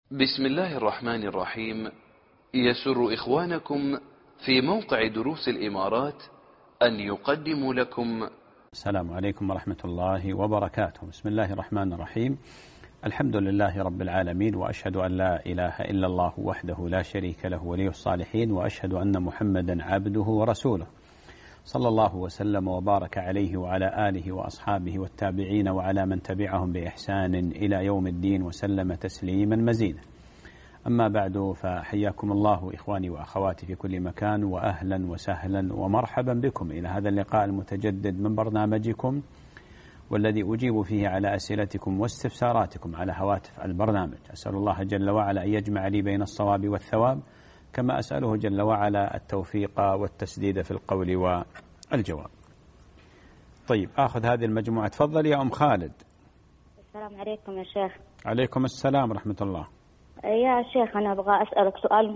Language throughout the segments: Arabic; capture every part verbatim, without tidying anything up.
بسم الله الرحمن الرحيم. يسر إخوانكم في موقع دروس الإمارات أن يقدموا لكم. السلام عليكم ورحمة الله وبركاته. بسم الله الرحمن الرحيم. الحمد لله رب العالمين، وأشهد أن لا إله إلا الله وحده لا شريك له ولي الصالحين، وأشهد أن محمدا عبده ورسوله، صلى الله وسلم وبارك عليه وعلى آله وأصحابه والتابعين وعلى من تبعهم بإحسان إلى يوم الدين وسلم تسليما مزيدا. أما بعد، فحياكم الله إخواني وأخواتي في كل مكان، وأهلا وسهلا ومرحبا بكم إلى هذا اللقاء المتجدد من برنامجكم، والذي أجيب فيه على أسئلتكم واستفساراتكم على هواتف البرنامج. أسأل الله جل وعلا أن يجمع لي بين الصواب والثواب، كما أسأله جل وعلا التوفيق والتسديد في القول والجواب. طيب، آخذ هذه المجموعة. تفضل يا أم خالد. السلام عليكم يا شيخ. عليكم السلام ورحمة الله. يا شيخ، أنا أبغى أسألك سؤال.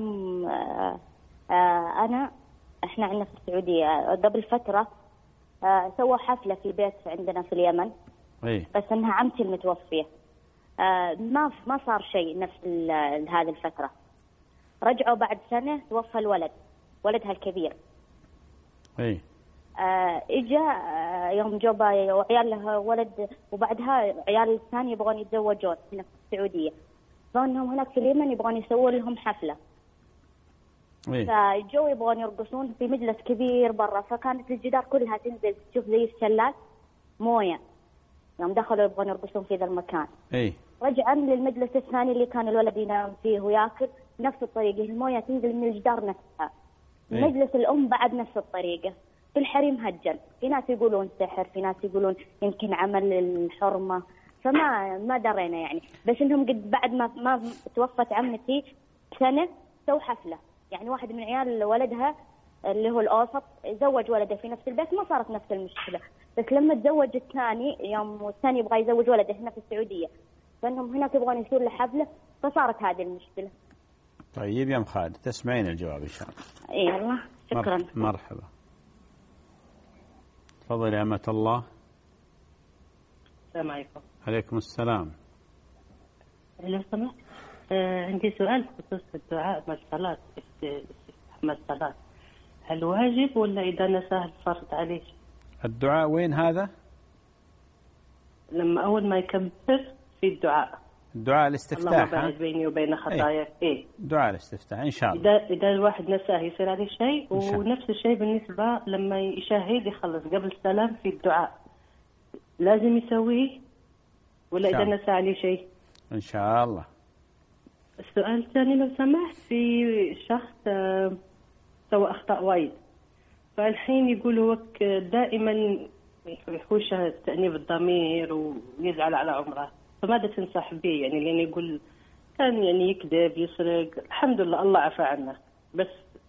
أنا إحنا عندنا في السعودية قبل فترة سووا حفلة في بيت عندنا في اليمن. إيه؟ بس إنها عمتي المتوفية. ما ما صار شيء نفس هذه الفترة. رجعوا بعد سنة توفى الولد، ولدها الكبير. إيه؟ آه إجا آه يوم جوبا وعيال لها ولد، وبعدها عيال الثاني يبغون يتزوجون هنا في السعودية. فانهم هناك في اليمن يبغون يسوون لهم حفلة. إيه؟ فجو يبغون يرقصون في مجلس كبير برا، فكانت الجدار كلها تنزل تشوف زي الشلال موية. يوم دخلوا يبغون يرقصون في ذا المكان. إيه؟ رجعا للمجلس الثاني اللي كان الولد ينام فيه وياكل، نفس الطريقة الموية تنزل من الجدار نفسها. إيه؟ مجلس الأم بعد نفس الطريقة. في الحريم هجن، في ناس يقولون سحر، في ناس يقولون يمكن عمل الحرمة، فما ما درينا يعني. بس انهم قد بعد ما ما توفت عمتي سنة سووا حفلة. يعني واحد من عيال ولدها اللي هو الأوسط زوج ولده في نفس البيت، ما صارت نفس المشكلة. بس لما تزوج الثاني، يوم الثاني يبغى يزوج ولده هنا في السعودية، فانهم هناك يبغون يصير له حفلة، فصارت هذه المشكلة. طيب يا أم خالد، تسمعين الجواب إن شاء الله. إيه الله، شكرا. مرحبا. تفضل يا أمة الله. السلام عليكم. عليكم السلام. لو سمحت، آه عندي سؤال بخصوص الدعاء مع الصلاة. مع الصلاة هل واجب ولا إذا نساه الفرض عليه؟ الدعاء وين هذا؟ لما أول ما يكبر في الدعاء. الدعاء الاستفتاح. اللهم باعد بيني وبين خطاياي. إيه. إيه؟ دعاء الاستفتاح إن شاء الله. إذا إذا الواحد نساه يصير عليه شيء، ونفس الشيء بالنسبة لما يشاهد يخلص قبل السلام في الدعاء، لازم يسويه ولا إذا نسى عليه شيء؟ إن شاء الله. السؤال الثاني لو سمحت، في شخص سوى أخطاء وايد، فالحين يقولوا دائما يحوش تأنيب الضمير ويزعل على عمره، فماذا تنصح به؟ يعني لأن يقول كان يعني يكذب يسرق، الحمد لله الله عفى عنه، بس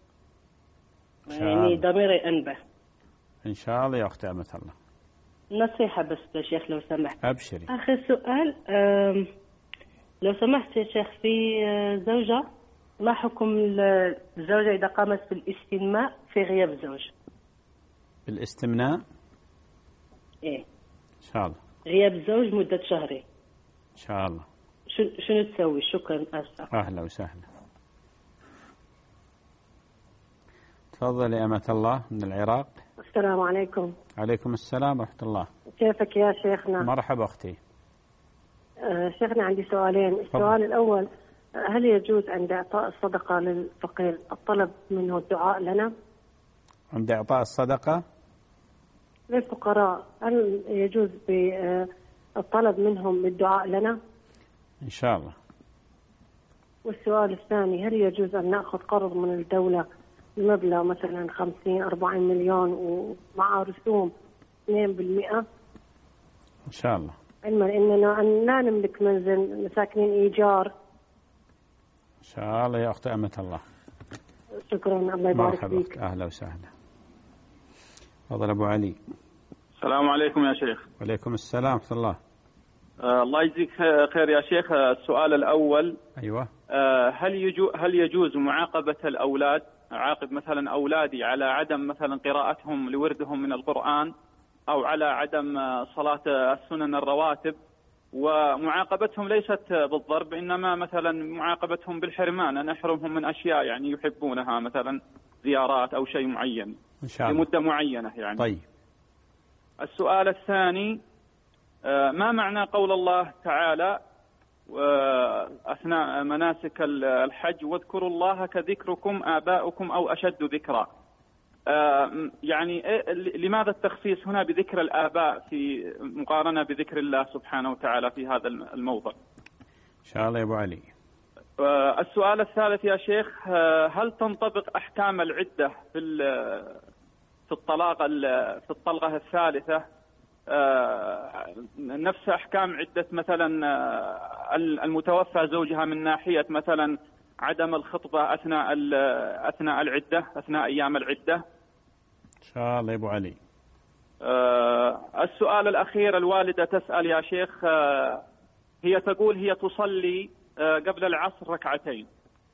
يعني ضميره ينبه. إن شاء الله يا أختي أمة الله. نصيحة بس يا شيخ لو سمحت. أبشري. آخر سؤال، لو سمحت يا شيخ، في زوجة، ما حكم الزوجة إذا قامت بالاستمناء في غياب الزوج؟ بالاستمناء؟ إيه إن شاء الله. غياب الزوج مدة شهرين. إن شاء الله. شنو تسوي؟ شكرا. أسف. أهلا وسهلا. تفضل يا أمة الله من العراق. السلام عليكم. عليكم السلام ورحمة الله. كيفك يا شيخنا؟ مرحبا أختي. آه شيخنا، عندي سؤالين. السؤال الأول، هل يجوز عند إعطاء الصدقة للفقير الطلب منه الدعاء لنا؟ عند إعطاء الصدقة للفقراء هل يجوز بالطلب منهم الدعاء لنا؟ إن شاء الله. والسؤال الثاني، هل يجوز أن نأخذ قرض من الدولة بمبلغ مثلا خمسين أربعين مليون ومع رسوم اثنين بالمئة؟ إن شاء الله. علما إننا لا نملك منزل، ساكنين إيجار. إن شاء الله يا أخت أمة الله. شكرا، الله يبارك فيك. أهلا وسهلا. تفضل أبو علي. السلام عليكم يا شيخ. وعليكم السلام ورحمة الله. آه الله يجزيك خير يا شيخ. السؤال الأول، أيوة، آه هل يجوز هل يجوز معاقبة الأولاد، عاقب مثلا أولادي على عدم مثلا قراءتهم لوردهم من القرآن، أو على عدم صلاة السنن الرواتب، ومعاقبتهم ليست بالضرب، إنما مثلا معاقبتهم بالحرمان، أن نحرمهم من أشياء يعني يحبونها، مثلا زيارات أو شيء معين إن شاء الله لمدة معينة يعني. طيب. السؤال الثاني، ما معنى قول الله تعالى أثناء مناسك الحج واذكروا الله كذكركم آباؤكم أو أشد ذكرا؟ يعني لماذا التخصيص هنا بذكر الآباء في مقارنة بذكر الله سبحانه وتعالى في هذا الموضع؟ إن شاء الله يا أبو علي. السؤال الثالث يا شيخ، هل تنطبق أحكام العدة في في الطلاق في الطلقة الثالثة نفس أحكام عدة مثلا المتوفى زوجها من ناحية مثلا عدم الخطبة أثناء أثناء العدة أثناء أيام العدة؟ إن شاء الله يا أبو علي. السؤال الأخير، الوالدة تسأل يا شيخ، هي تقول هي تصلي قبل العصر ركعتين،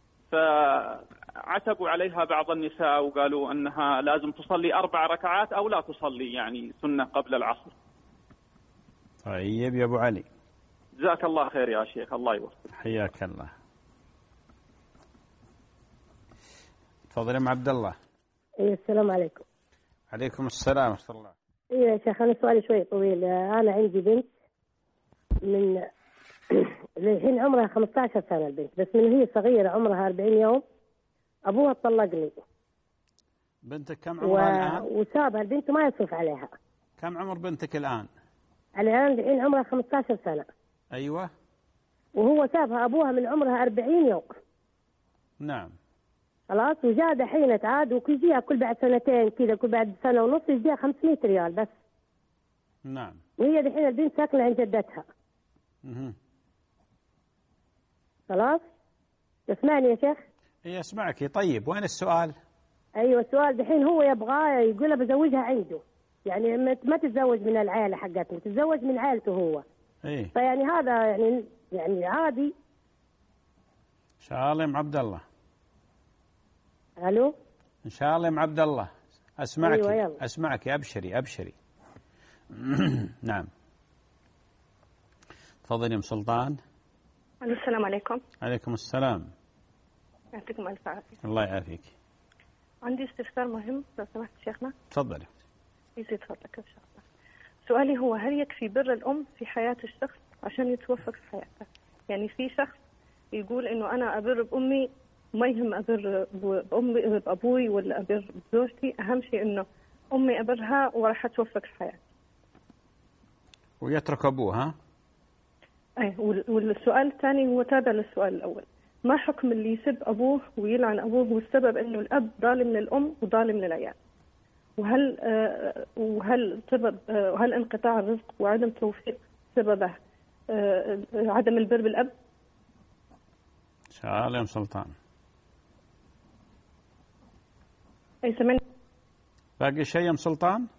فعتبوا عليها بعض النساء وقالوا أنها لازم تصلي أربع ركعات أو لا تصلي يعني سنة قبل العصر. طيب يا أبو علي، جزاك الله خير يا شيخ، الله يوفقك. حياك الله. تفضل يا ام عبد الله. اي السلام عليكم. عليكم السلام ورحمة الله. اي يا شيخ، انا سؤالي شوي طويل. انا عندي بنت من الحين عمرها خمسة عشر سنة البنت، بس من هي صغيرة عمرها أربعين يوم أبوها طلقني. بنتك كم عمرها الآن؟ وسابها البنت وما يصرف عليها. كم عمر بنتك الآن؟ الآن الحين عمرها خمسة عشر سنة. أيوة. وهو سابها أبوها من عمرها أربعين يوم. نعم. خلاص، وجاء دحين تعاد ويجيها كل بعد سنتين كذا، كل بعد سنة ونص يجيها خمسمائة ريال بس. نعم. وهي دحين البنت ساكنة عند جدتها. اها. خلاص، تسمعني يا شيخ؟ اي اسمعك. طيب وين السؤال؟ ايوه السؤال دحين هو يبغاه يقول بزوجها عنده، يعني ما تتزوج من العائله حقته، تتزوج من عائلته هو. اي. فيعني هذا يعني يعني عادي. ان شاء الله يا ام عبد الله. الو. ان شاء الله يا ام عبد الله، اسمعك. أيوة يلا. اسمعك، ابشري ابشري. نعم. تفضل يا ام سلطان. السلام عليكم. عليكم السلام. يعطيكم الف عافيه. الله يعافيك. عندي استفسار مهم لو سمحت شيخنا. تفضلي. يزيد فضلك ان شاء الله. سؤالي هو، هل يكفي بر الام في حياه الشخص عشان يتوفق في حياته؟ يعني في شخص يقول انه انا ابر بامي، ما يهم ابر بامي بابوي ولا ابر بزوجتي، اهم شيء انه امي ابرها وراح اتوفق في حياتي. ويترك ابوه. ها؟ اي. والسؤال الثاني هو تابع للسؤال الاول، ما حكم اللي يسب ابوه ويلعن ابوه والسبب انه الاب ظالم للام وظالم للعيال؟ وهل آه وهل سبب آه وهل انقطاع الرزق وعدم توفيق سببه آه عدم البر بالاب؟ ان شاء الله يا ام سلطان. اي سمعني. باقي شيء يا ام سلطان؟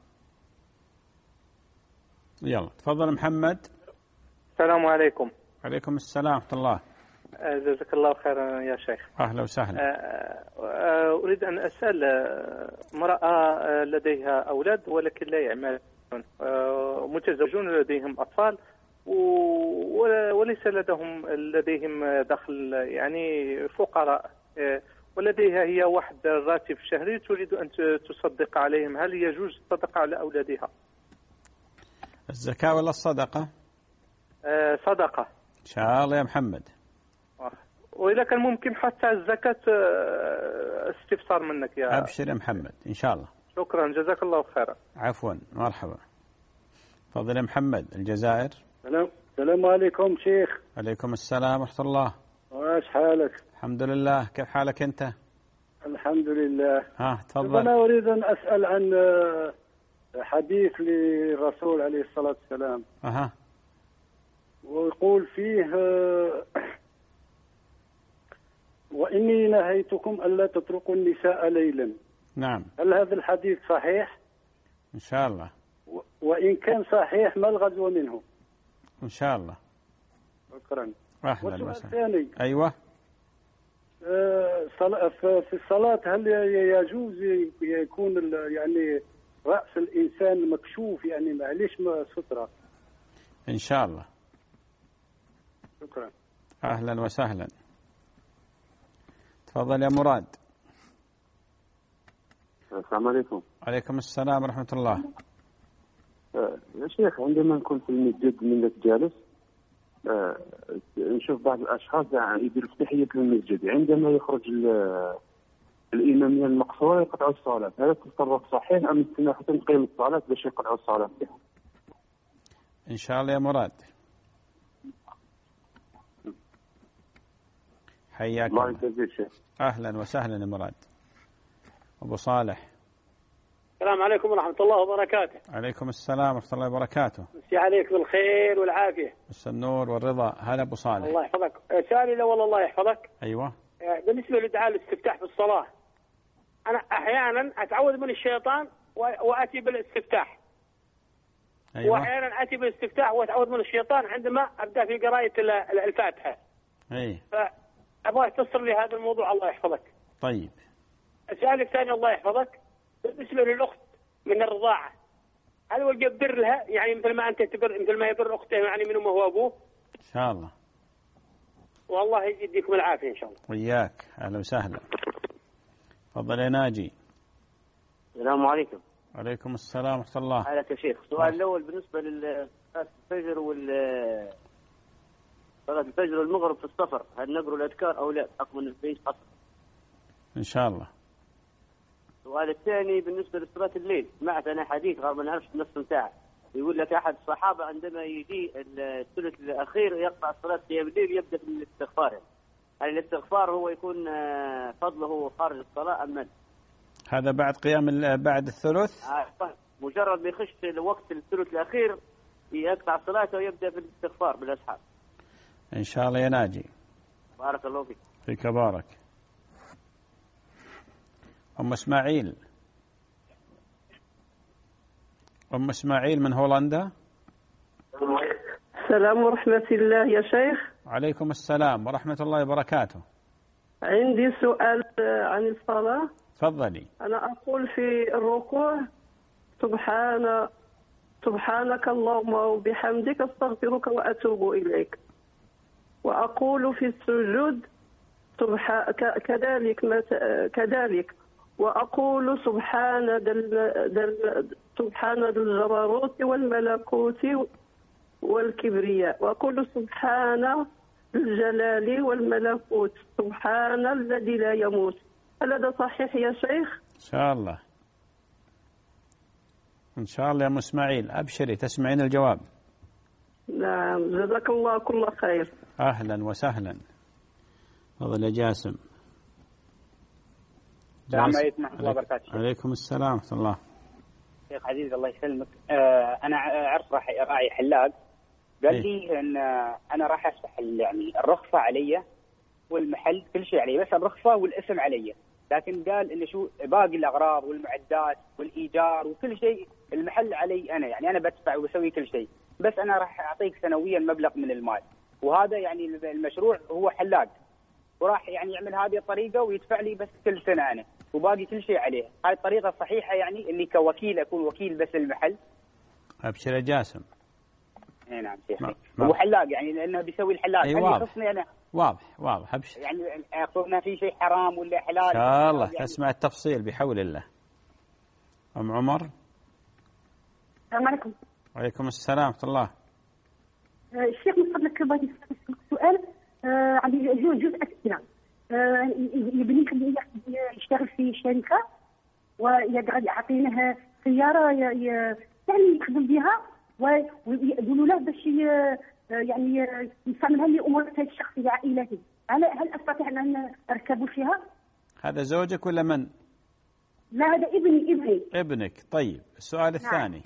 يلا تفضل محمد. السلام عليكم. عليكم السلام ورحمة الله. جزاك الله خيرا يا شيخ. أهلا وسهلا. أريد أن أسأل امرأة لديها أولاد ولكن لا يعملون، متزوجون لديهم أطفال وليس لديهم لديهم دخل، يعني فقراء، ولديها هي واحد راتب شهري تريد أن تصدق عليهم، هل يجوز الصدقة على أولادها؟ الزكاة ولا الصدقة؟ صدقة. إن شاء الله يا محمد. وإذا كان ممكن حتى الزكاة استفسار منك يا أبشر يا محمد إن شاء الله. شكرا جزاك الله خيرا. عفوا مرحبا. تفضل يا محمد الجزائر. السلام السلام عليكم شيخ. عليكم السلام ورحمة الله. وايش حالك؟ الحمد لله، كيف حالك أنت؟ الحمد لله. ها تفضل. أنا أريد أن أسأل عن حديث للرسول عليه الصلاة والسلام. أها. ويقول فيه وإني نهيتكم ألا تتركوا النساء ليلا. نعم. هل هذا الحديث صحيح؟ إن شاء الله. وإن كان صحيح ما الغزو منه؟ إن شاء الله. شكرا. أهلا وسهلا. أيوة. أه في الصلاة هل يجوز يكون يعني رأس الإنسان مكشوف، يعني معليش سترة؟ إن شاء الله. شكرا. أهلا وسهلا. تفضل يا مراد. السلام عليكم. عليكم السلام ورحمة الله. يا شيخ، عندما نكون في المسجد منك جالس نشوف بعض الأشخاص يديروا افتتاحية المسجد، عندما يخرج الإمام من المقصورة يقطعوا الصلاة، هذا التصرف صحيح أم نستنى حتى نقيم الصلاة باش يقطعوا الصلاة؟ إن شاء الله يا مراد. حياك الله يجزيك شيخ. أهلا وسهلا يا مراد. أبو صالح. السلام عليكم ورحمة الله وبركاته. عليكم السلام ورحمة الله وبركاته. مسي عليك بالخير والعافية. بس النور والرضا. هلا أبو صالح. الله يحفظك. سؤالي الأول الله يحفظك. أيوة. بالنسبة لدعاء الاستفتاح في الصلاة، أنا أحيانا أتعوذ من الشيطان وأتي بالاستفتاح. أيوة. وأحيانا أتي بالاستفتاح وأتعوذ من الشيطان عندما أبدأ في قراءة الفاتحة. أي. فأبغى تصل لي هذا الموضوع الله يحفظك. طيب. السؤال الثاني الله يحفظك، بالنسبة للأخت من الرضاعة، هل وجب بر لها يعني مثل ما أنت تبر مثل ما يبر أخته يعني من أمه وأبوه؟ إن شاء الله. والله يديكم العافية إن شاء الله. وياك. أهلا وسهلا. تفضل يا ناجي. السلام عليكم. عليكم السلام ورحمة الله. حالك يا شيخ. السؤال الأول بالنسبة لصلاة الفجر وال صلاة الفجر والمغرب في السفر، هل نقرأ الأذكار أو لا حكم البيت أصلا؟ إن شاء الله. السؤال الثاني بالنسبة لصلاة الليل، سمعت أنا حديث غير ما نعرفش نص ساعة، يقول لك أحد الصحابة عندما يجي الثلث الأخير يقطع صلاة قيام الليل يبدأ بالاستغفار. هل الاستغفار هو يكون فضله خارج الصلاة أم لا؟ هذا بعد قيام بعد الثلث؟ آه مجرد ما يخش وقت الثلث الأخير يقطع صلاته ويبدأ في الاستغفار بالأسحار. إن شاء الله يا ناجي. بارك الله فيك. فيك بارك. أم إسماعيل. أم إسماعيل من هولندا. السلام ورحمة الله يا شيخ. عليكم السلام ورحمة الله وبركاته. عندي سؤال عن الصلاة. تفضلي. أنا أقول في الركوع سبحان سبحانك اللهم وبحمدك استغفرك وأتوب إليك، وأقول في السجود سبحان كذلك كذلك وأقول سبحان دل دل سبحان ذو الجبروت والملكوت والكبرياء، وأقول سبحان ذو الجلال والملكوت سبحان الذي لا يموت. هل هذا صحيح يا شيخ؟ إن شاء الله. إن شاء الله يا أم إسماعيل، أبشري تسمعين الجواب. نعم جزاك الله كل خير. أهلا وسهلا. تفضل يا جاسم. السلام عليكم ورحمة الله وبركاته. عليكم السلام ورحمة الله. شيخ عزيز الله يسلمك. آه أنا أعرف راح راعي حلاق، قال إيه؟ لي إن أنا راح أفتح يعني الرخصة علي والمحل كل شيء علي، بس الرخصة والاسم علي، لكن قال إن شو باقي الأغراض والمعدات والإيجار وكل شيء المحل علي أنا، يعني أنا بدفع وبسوي كل شيء، بس أنا راح أعطيك سنويا مبلغ من المال، وهذا يعني المشروع هو حلاق وراح يعني يعمل هذه الطريقة ويدفع لي بس كل سنة أنا وباقي كل شيء عليه. هاي الطريقة صحيحة يعني إني كوكيل أكون وكيل بس المحل؟ أبشر يا جاسم. اي نعم شيخي. هو حلاق يعني لأنه بيسوي الحلاق. أي واضح. أنا واضح واضح أبشر. يعني أخذنا في شيء حرام ولا حلال؟ إن شاء الله يعني تسمع التفصيل بحول الله. أم عمر. السلام عليكم. وعليكم السلام ورحمة الله. الشيخ من فضلك بغيت نسألك سؤال. آه عندي جوج جوج أسئلة. آه يبني خليه يشتغل في شركة ويقعد يعطينه سيارة يعني يخدم بها ويقولوا له باش يعني يستعملها لأموره الشخصية عائلته. هل هل أستطيع أن أركب فيها؟ هذا زوجك ولا من؟ لا هذا ابني ابني. ابنك. طيب السؤال الثاني.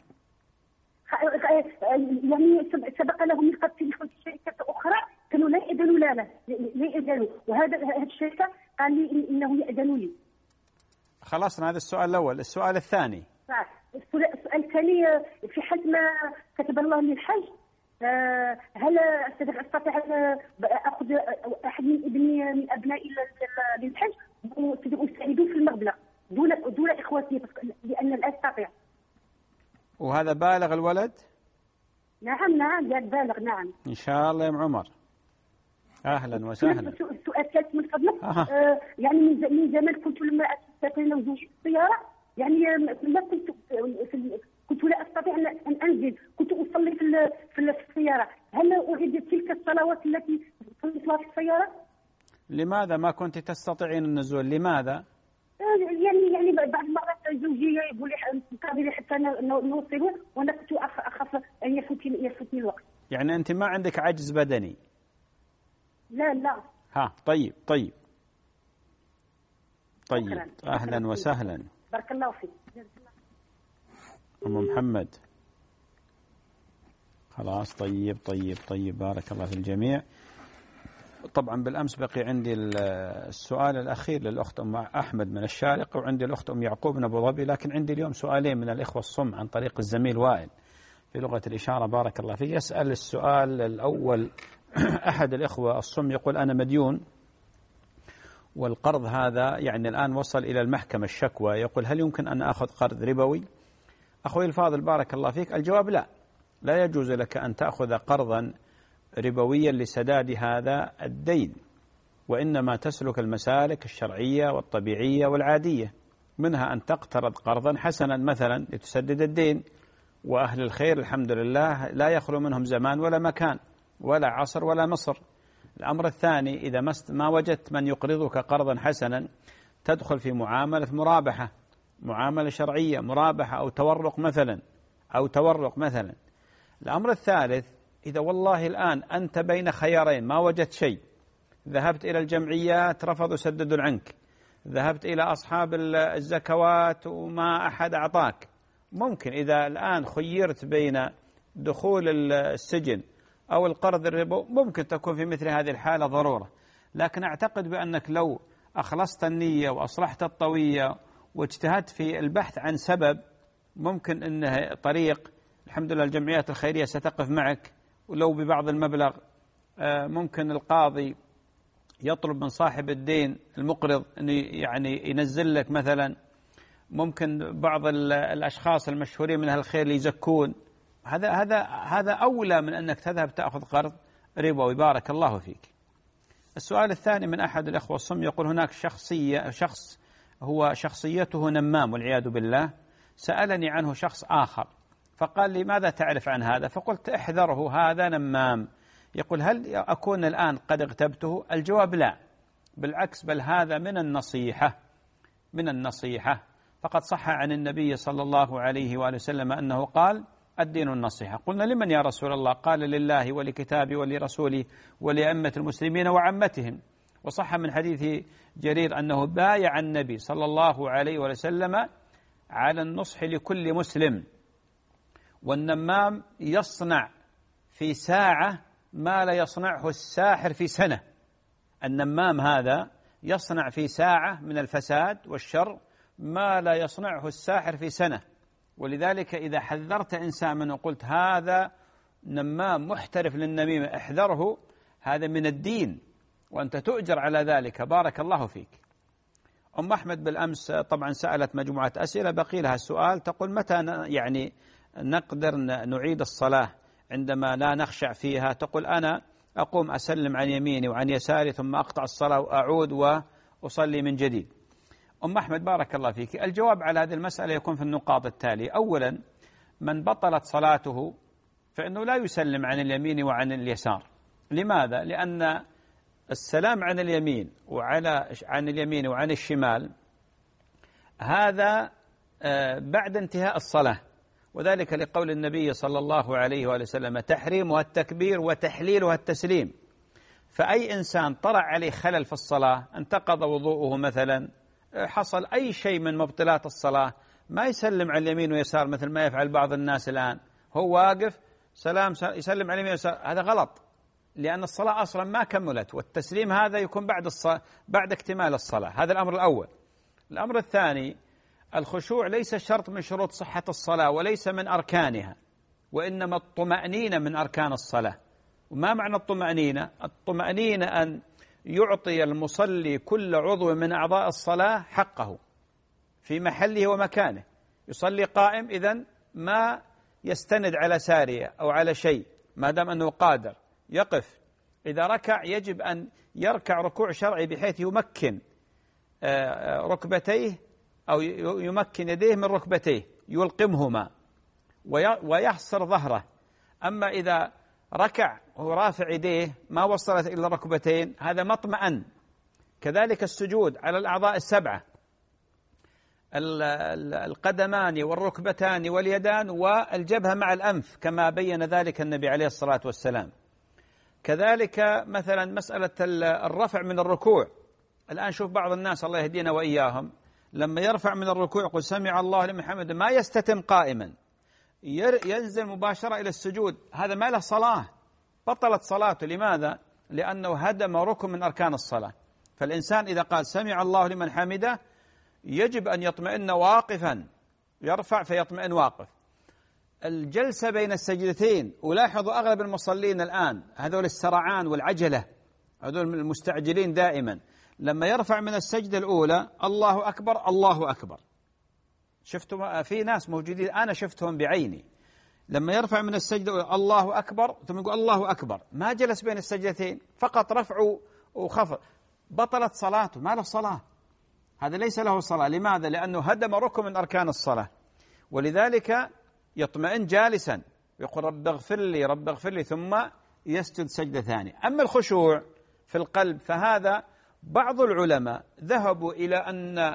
يعني سبق له من قبل يدخل في شركة أخرى كانوا لا يأذنوا له لا يأذنوا، وهذا هذه الشركة قال لي إنه يأذنوا لي. خلصنا هذا السؤال الأول. السؤال الثاني. السؤال الثاني في حال ما كتب الله لي الحج، هل أستطيع أن أخذ أحد من ابني من أبنائي للحج وأساعده في المبلغ دون دون إخوتي لأن لا أستطيع. وهذا بالغ الولد؟ نعم نعم بالغ نعم. إن شاء الله يا أم عمر. اهلا وسهلا. السؤال الثالث من فضلك. آه. آه يعني من من زمان كنت لما استطيع وزوجي في السياره، يعني ما كنت في كنت لا استطيع ان انزل، كنت اصلي في في السياره. هل اعيد تلك الصلوات التي صليتها في السياره؟ لماذا ما كنت تستطيعين النزول؟ لماذا؟ يعني يعني بعض المرات زوجي يقول لي انتظري حتى نوصله، وانا كنت اخاف ان يفوتني يفوتني الوقت. يعني انت ما عندك عجز بدني؟ لا لا. ها طيب طيب طيب شكرا. اهلا شكرا. وسهلا. بارك الله فيك. ام محمد. خلاص طيب طيب طيب بارك الله في الجميع. طبعا بالأمس بقي عندي السؤال الأخير للأخت أم أحمد من الشارقة، وعندي الأخت أم يعقوب من أبو ظبي، لكن عندي اليوم سؤالين من الإخوة الصم عن طريق الزميل وائل في لغة الإشارة بارك الله فيك. يسأل السؤال الأول أحد الإخوة الصم يقول أنا مديون والقرض هذا يعني الآن وصل إلى المحكمة الشكوى، يقول هل يمكن أن أخذ قرض ربوي؟ أخوي الفاضل بارك الله فيك، الجواب لا، لا يجوز لك أن تأخذ قرضا ربويا لسداد هذا الدين، وإنما تسلك المسالك الشرعية والطبيعية والعادية، منها أن تقترض قرضا حسنا مثلا لتسدد الدين، وأهل الخير الحمد لله لا يخلو منهم زمان ولا مكان ولا عصر ولا مصر. الأمر الثاني إذا ما وجدت من يقرضك قرضا حسنا تدخل في معاملة مرابحة، معاملة شرعية، مرابحة أو تورق مثلا أو تورق مثلا. الأمر الثالث إذا والله الآن أنت بين خيارين ما وجدت شيء، ذهبت إلى الجمعيات رفضوا سددوا عنك، ذهبت إلى أصحاب الزكوات وما أحد أعطاك، ممكن إذا الآن خيرت بين دخول السجن أو القرض الربوي ممكن تكون في مثل هذه الحالة ضرورة، لكن أعتقد بأنك لو أخلصت النية وأصلحت الطوية واجتهدت في البحث عن سبب ممكن أنه طريق الحمد لله الجمعيات الخيرية ستقف معك، ولو ببعض المبلغ ممكن القاضي يطلب من صاحب الدين المقرض أن يعني ينزل لك مثلا، ممكن بعض الأشخاص المشهورين من أهل الخير اللي يزكون، هذا هذا هذا أولى من أنك تذهب تأخذ قرض ربوي بارك الله فيك. السؤال الثاني من أحد الأخوة الصم يقول هناك شخصية شخص هو شخصيته نمام والعياذ بالله، سألني عنه شخص آخر فقال لي ماذا تعرف عن هذا؟ فقلت احذره هذا نمام. يقول هل أكون الآن قد اغتبته؟ الجواب لا، بالعكس بل هذا من النصيحة، من النصيحة، فقد صح عن النبي صلى الله عليه وآله وسلم أنه قال الدين النصيحة. قلنا لمن يا رسول الله؟ قال لله ولكتابه ولرسوله ولأئمة المسلمين وعمتهم. وصح من حديث جرير أنه بايع النبي صلى الله عليه وآله وسلم على النصح لكل مسلم. والنمام يصنع في ساعة ما لا يصنعه الساحر في سنة. النمام هذا يصنع في ساعة من الفساد والشر ما لا يصنعه الساحر في سنة. ولذلك إذا حذرت إنسان منه وقلت هذا نمام محترف للنميمة احذره، هذا من الدين وأنت تؤجر على ذلك بارك الله فيك. أم أحمد بالأمس طبعا سألت مجموعة أسئلة بقي لها السؤال، تقول متى يعني نقدر نعيد الصلاة عندما لا نخشع فيها؟ تقول أنا أقوم أسلم عن يميني وعن يساري ثم أقطع الصلاة وأعود وأصلي من جديد. أم أحمد بارك الله فيك، الجواب على هذه المسألة يكون في النقاط التالية. أولا من بطلت صلاته فإنه لا يسلم عن اليمين وعن اليسار. لماذا؟ لأن السلام عن اليمين وعلى عن اليمين وعن الشمال هذا بعد انتهاء الصلاة، وذلك لقول النبي صلى الله عليه وآله وسلم تحريمها التكبير وتحليلها التسليم. فأي إنسان طرأ عليه خلل في الصلاة، انتقض وضوءه مثلا، حصل أي شيء من مبطلات الصلاة، ما يسلم على اليمين ويسار مثل ما يفعل بعض الناس الآن، هو واقف سلام يسلم على اليمين ويسار، هذا غلط، لأن الصلاة أصلا ما كملت، والتسليم هذا يكون بعد الصلاة بعد اكتمال الصلاة. هذا الأمر الأول. الأمر الثاني الخشوع ليس شرط من شروط صحة الصلاة وليس من أركانها، وإنما الطمأنينة من أركان الصلاة. وما معنى الطمأنينة؟ الطمأنينة أن يعطي المصلي كل عضو من أعضاء الصلاة حقه في محله ومكانه. يصلي قائم إذن ما يستند على سارية أو على شيء، ما دام أنه قادر يقف إذا ركع يجب أن يركع ركوع شرعي بحيث يمكن ركبتيه أو يمكن يديه من ركبتيه يلقمهما ويحصر ظهره. أما إذا ركع وهو رافع يديه ما وصلت إلى الركبتين هذا ما اطمأن. كذلك السجود على الأعضاء السبعة، القدمان والركبتان واليدان والجبهة مع الأنف كما بين ذلك النبي عليه الصلاة والسلام. كذلك مثلا مسألة الرفع من الركوع، الآن شوف بعض الناس الله يهدينا وإياهم لما يرفع من الركوع يقول سمع الله لمن حمده ما يستتم قائما، ينزل مباشرة إلى السجود، هذا ما له صلاة، بطلت صلاته. لماذا؟ لأنه هدم ركن من أركان الصلاة. فالإنسان إذا قال سمع الله لمن حمده يجب أن يطمئن واقفا، يرفع فيطمئن واقف. الجلسة بين السجدتين، ولاحظوا أغلب المصلين الآن هذول السرعان والعجلة، هذول المستعجلين دائما، لما يرفع من السجدة الأولى الله أكبر الله أكبر. شفتوا في ناس موجودين أنا شفتهم بعيني لما يرفع من السجدة الله أكبر ثم يقول الله أكبر، ما جلس بين السجدتين، فقط رفع وخفض، بطلت صلاته، ما له صلاة، هذا ليس له صلاة. لماذا؟ لأنه هدم ركن من أركان الصلاة. ولذلك يطمئن جالسا يقول رب اغفر لي رب اغفر لي ثم يسجد سجدة ثانية. أما الخشوع في القلب فهذا بعض العلماء ذهبوا إلى أن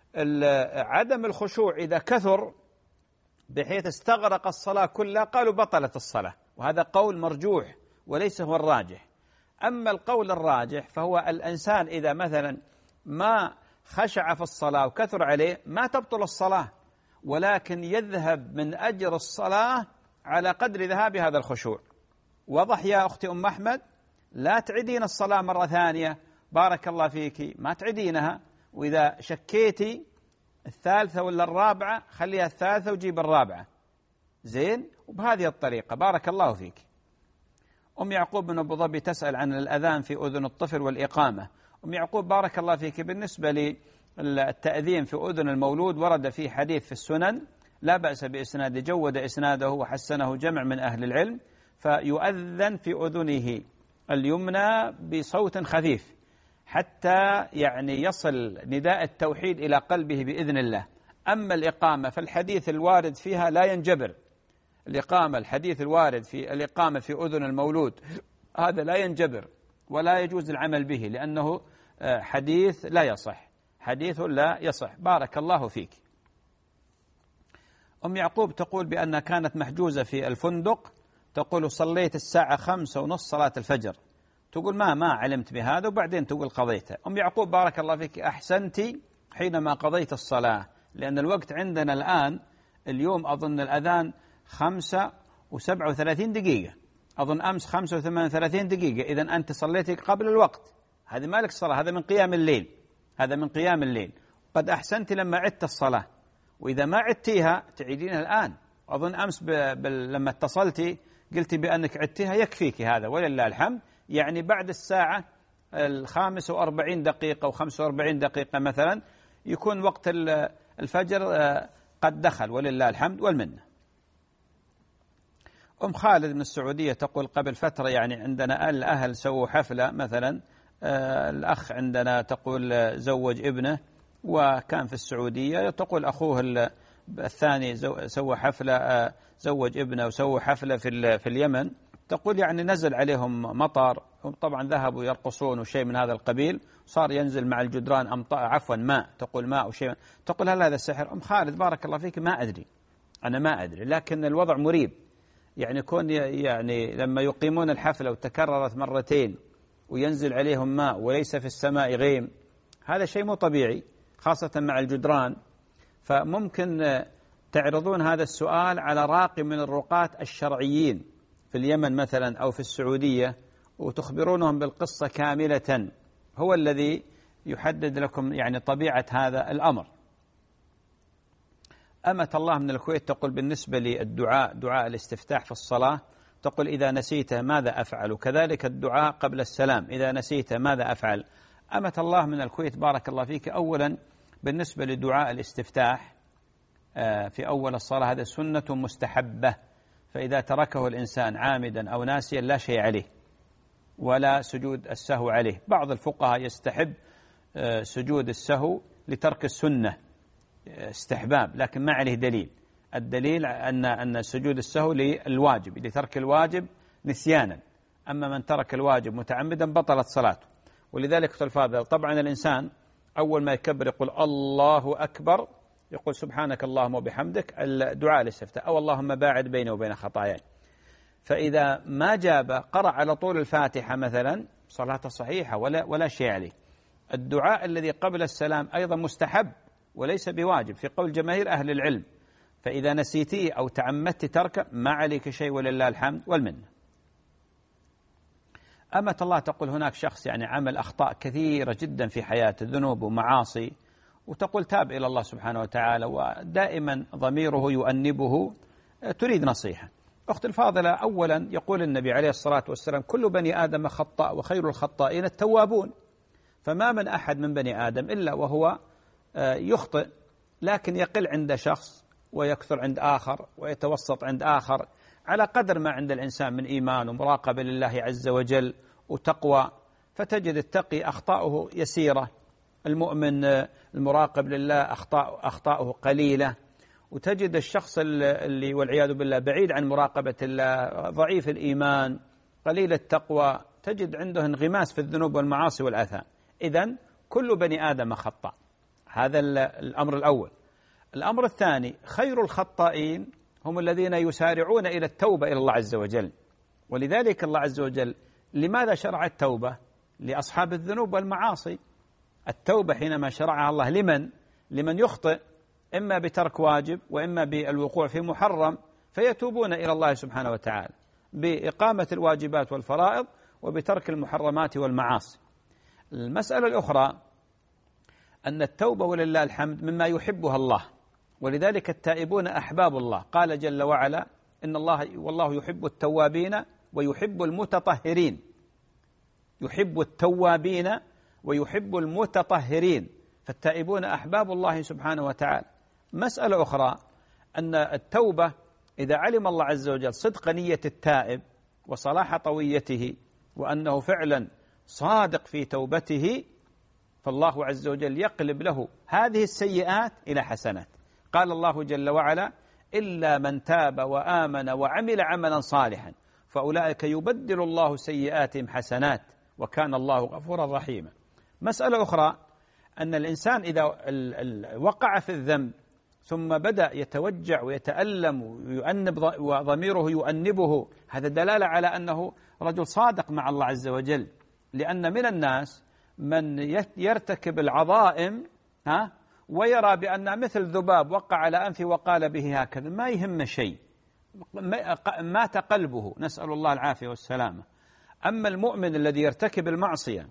عدم الخشوع إذا كثر بحيث استغرق الصلاة كلها قالوا بطلت الصلاة، وهذا قول مرجوح وليس هو الراجح. أما القول الراجح فهو الإنسان إذا مثلا ما خشع في الصلاة وكثر عليه ما تبطل الصلاة، ولكن يذهب من أجر الصلاة على قدر ذهاب هذا الخشوع. وضح يا أختي أم أحمد، لا تعيدين الصلاة مرة ثانية بارك الله فيك، ما تعيدينها، وإذا شكيتي الثالثة ولا الرابعة خليها الثالثة وجيب الرابعة، زين، وبهذه الطريقة بارك الله فيك. أم يعقوب من أبو ظبي تسأل عن الأذان في أذن الطفل والإقامة. أم يعقوب بارك الله فيك، بالنسبة للتأذين في أذن المولود ورد فيه حديث في السنن لا بأس بإسناده، جود إسناده وحسنه جمع من أهل العلم، فيؤذن في أذنه اليمنى بصوت خفيف حتى يعني يصل نداء التوحيد إلى قلبه بإذن الله. أما الإقامة فالحديث الوارد فيها لا ينجبر، الإقامة الحديث الوارد في الإقامة في أذن المولود هذا لا ينجبر ولا يجوز العمل به، لأنه حديث لا يصح، حديث لا يصح. بارك الله فيك. أم يعقوب تقول بأنها كانت محجوزة في الفندق، تقول صليت الساعة خمسة ونص صلاة الفجر، تقول ما ما علمت بهذا، وبعدين تقول قضيتها. أم يعقوب بارك الله فيك أحسنتي حينما قضيت الصلاة، لأن الوقت عندنا الآن اليوم أظن الأذان خمسة وسبعة وثلاثين دقيقة، أظن أمس خمسة وثمان وثلاثين دقيقة، إذن أنت صليتي قبل الوقت، هذه ما لك صلاة، هذا من قيام الليل، هذا من قيام الليل. قد أحسنت لما عدت الصلاة، وإذا ما عدتيها تعيدينها الآن. أظن أمس ب... ب... لما اتصلتي قلتي بأنك عدتيها، يكفيك هذا ولله الحمد. يعني بعد الساعة الخامسة وأربعين دقيقة وخمسة وأربعين دقيقة مثلا يكون وقت الفجر قد دخل ولله الحمد والمنة. أم خالد من السعودية تقول قبل فترة يعني عندنا الأهل سووا حفلة مثلا، الأخ عندنا تقول زوج ابنه وكان في السعودية، تقول أخوه الثاني سوى حفلة زوج ابنه وسووا حفلة في في اليمن، تقول يعني نزل عليهم مطر، طبعا ذهبوا يرقصون وشيء من هذا القبيل، صار ينزل مع الجدران أمطار عفوا ماء، تقول ماء وشيء، تقول هل هذا سحر؟ أم خالد بارك الله فيك ما أدري، أنا ما أدري، لكن الوضع مريب، يعني كون يعني لما يقيمون الحفلة وتكررت مرتين وينزل عليهم ماء وليس في السماء غيم، هذا شيء مو طبيعي خاصة مع الجدران. فممكن تعرضون هذا السؤال على راقي من الرقاة الشرعيين في اليمن مثلا أو في السعودية، وتخبرونهم بالقصة كاملة، هو الذي يحدد لكم يعني طبيعة هذا الأمر. أمة الله من الكويت تقول بالنسبة للدعاء دعاء الاستفتاح في الصلاة، تقول إذا نسيته ماذا أفعل؟ وكذلك الدعاء قبل السلام إذا نسيته ماذا أفعل؟ أمة الله من الكويت بارك الله فيك، أولا بالنسبة لدعاء الاستفتاح في أول الصلاة هذا سنة مستحبة، فإذا تركه الإنسان عامدا أو ناسيا لا شيء عليه، ولا سجود السهو عليه. بعض الفقهاء يستحب سجود السهو لترك السنة استحباب، لكن ما عليه دليل. الدليل أن أن سجود السهو للواجب، لترك الواجب نسيانا. أما من ترك الواجب متعمدا بطلت صلاته. ولذلك فالفاضل طبعا الإنسان أول ما يكبر يقول الله أكبر، يقول سبحانك اللهم وبحمدك، الدعاء الاستفتاء، أو اللهم باعد بيني وبين خطاياي. فإذا ما جاب قرأ على طول الفاتحة مثلا صلاته صحيحة ولا ولا شيء عليه. الدعاء الذي قبل السلام أيضا مستحب وليس بواجب في قول جماهير أهل العلم. فإذا نسيتيه أو تعمدت تركه ما عليك شيء ولله الحمد والمنة. أمة الله تقول هناك شخص يعني عمل أخطاء كثيرة جدا في حياته، ذنوب ومعاصي، وتقول تاب إلى الله سبحانه وتعالى ودائما ضميره يؤنبه، تريد نصيحة. أخت الفاضلة، أولا يقول النبي عليه الصلاة والسلام كل بني آدم خطاء وخير الخطائين التوابون. فما من أحد من بني آدم إلا وهو يخطئ، لكن يقل عند شخص ويكثر عند آخر ويتوسط عند آخر على قدر ما عند الإنسان من إيمان ومراقبة لله عز وجل وتقوى. فتجد التقي أخطاؤه يسيرة، المؤمن المراقب لله أخطاء أخطاؤه قليلة، وتجد الشخص اللي والعياذ بالله بعيد عن مراقبة الله ضعيف الإيمان قليل التقوى، تجد عنده انغماس في الذنوب والمعاصي والآثام. إذن كل بني آدم خطاء، هذا الأمر الأول. الأمر الثاني، خير الخطائين هم الذين يسارعون إلى التوبة إلى الله عز وجل. ولذلك الله عز وجل لماذا شرع التوبة لأصحاب الذنوب والمعاصي؟ التوبة حينما شرعها الله لمن؟ لمن يخطئ إما بترك واجب وإما بالوقوع في محرم، فيتوبون إلى الله سبحانه وتعالى بإقامة الواجبات والفرائض وبترك المحرمات والمعاصي. المسألة الأخرى أن التوبة ولله الحمد مما يحبها الله، ولذلك التائبون أحباب الله. قال جل وعلا إن الله والله يحب التوابين ويحب المتطهرين، يحب التوابين ويحب المتطهرين، فالتائبون أحباب الله سبحانه وتعالى. مسألة أخرى أن التوبة إذا علم الله عز وجل صدق نية التائب وصلاح طويته وأنه فعلا صادق في توبته، فالله عز وجل يقلب له هذه السيئات إلى حسنات. قال الله جل وعلا إلا من تاب وآمن وعمل عملا صالحا فأولئك يبدل الله سيئاتهم حسنات وكان الله غفورا رحيما. مسألة أخرى أن الإنسان إذا وقع في الذنب ثم بدأ يتوجع ويتألم ويؤنب وضميره يؤنبه، هذا دلالة على أنه رجل صادق مع الله عز وجل. لأن من الناس من يرتكب العظائم ها ويرى بأن مثل ذباب وقع على أنفه وقال به هكذا، ما يهم شيء، مات قلبه، نسأل الله العافية والسلامة. أما المؤمن الذي يرتكب المعصية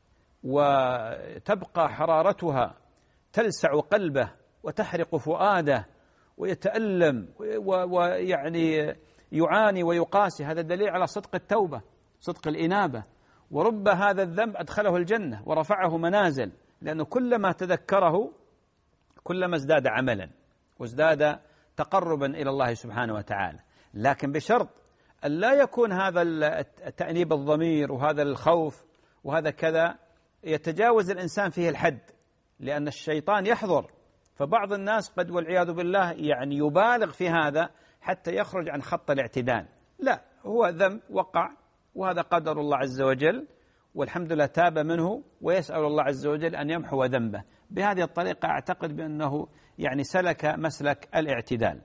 وتبقى حرارتها تلسع قلبه وتحرق فؤاده ويتألم ويعني يعاني ويقاسي، هذا دليل على صدق التوبة، صدق الإنابة. ورب هذا الذنب أدخله الجنة ورفعه منازل، لأنه كلما تذكره كلما ازداد عملا وازداد تقربا إلى الله سبحانه وتعالى. لكن بشرط أن لا يكون هذا التأنيب الضمير وهذا الخوف وهذا كذا يتجاوز الإنسان فيه الحد، لأن الشيطان يحضر. فبعض الناس قد والعياذ بالله يعني يبالغ في هذا حتى يخرج عن خط الاعتدال. لا، هو ذنب وقع وهذا قدر الله عز وجل، والحمد لله تاب منه ويسأل الله عز وجل أن يمحو ذنبه. بهذه الطريقة أعتقد بأنه يعني سلك مسلك الاعتدال.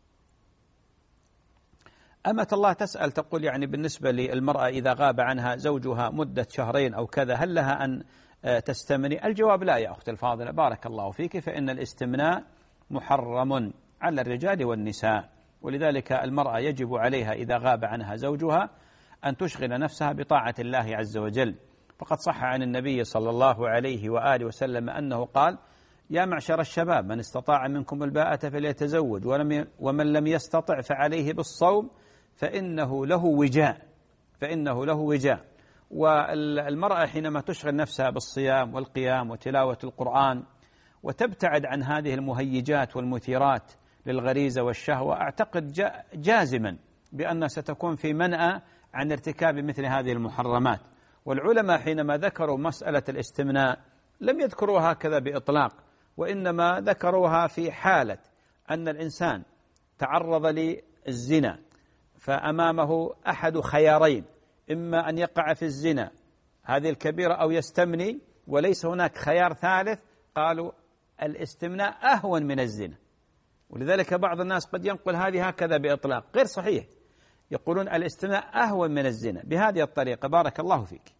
أمة الله تسأل تقول يعني بالنسبة للمرأة إذا غاب عنها زوجها مدة شهرين أو كذا هل لها أن تستمني؟ الجواب لا يا أخت الفاضلة، بارك الله فيك، فإن الاستمناء محرم على الرجال والنساء، ولذلك المرأة يجب عليها إذا غاب عنها زوجها أن تشغل نفسها بطاعة الله عز وجل. فقد صح عن النبي صلى الله عليه وآله وسلم أنه قال يا معشر الشباب من استطاع منكم الباءة فليتزوج ومن لم يستطع فعليه بالصوم فإنه له وجاء فإنه له وجاء. والمرأة حينما تشغل نفسها بالصيام والقيام وتلاوة القرآن وتبتعد عن هذه المهيجات والمثيرات للغريزة والشهوة، أعتقد جازما بأن ستكون في منأى عن ارتكاب مثل هذه المحرمات. والعلماء حينما ذكروا مسألة الاستمناء لم يذكروا هكذا بإطلاق، وإنما ذكروها في حالة أن الإنسان تعرض للزنا فأمامه أحد خيارين، إما أن يقع في الزنا هذه الكبيرة أو يستمني، وليس هناك خيار ثالث، قالوا الاستمناء أهون من الزنا. ولذلك بعض الناس قد ينقل هذه هكذا بإطلاق، غير صحيح، يقولون الاستمناء أهون من الزنا بهذه الطريقة. بارك الله فيك.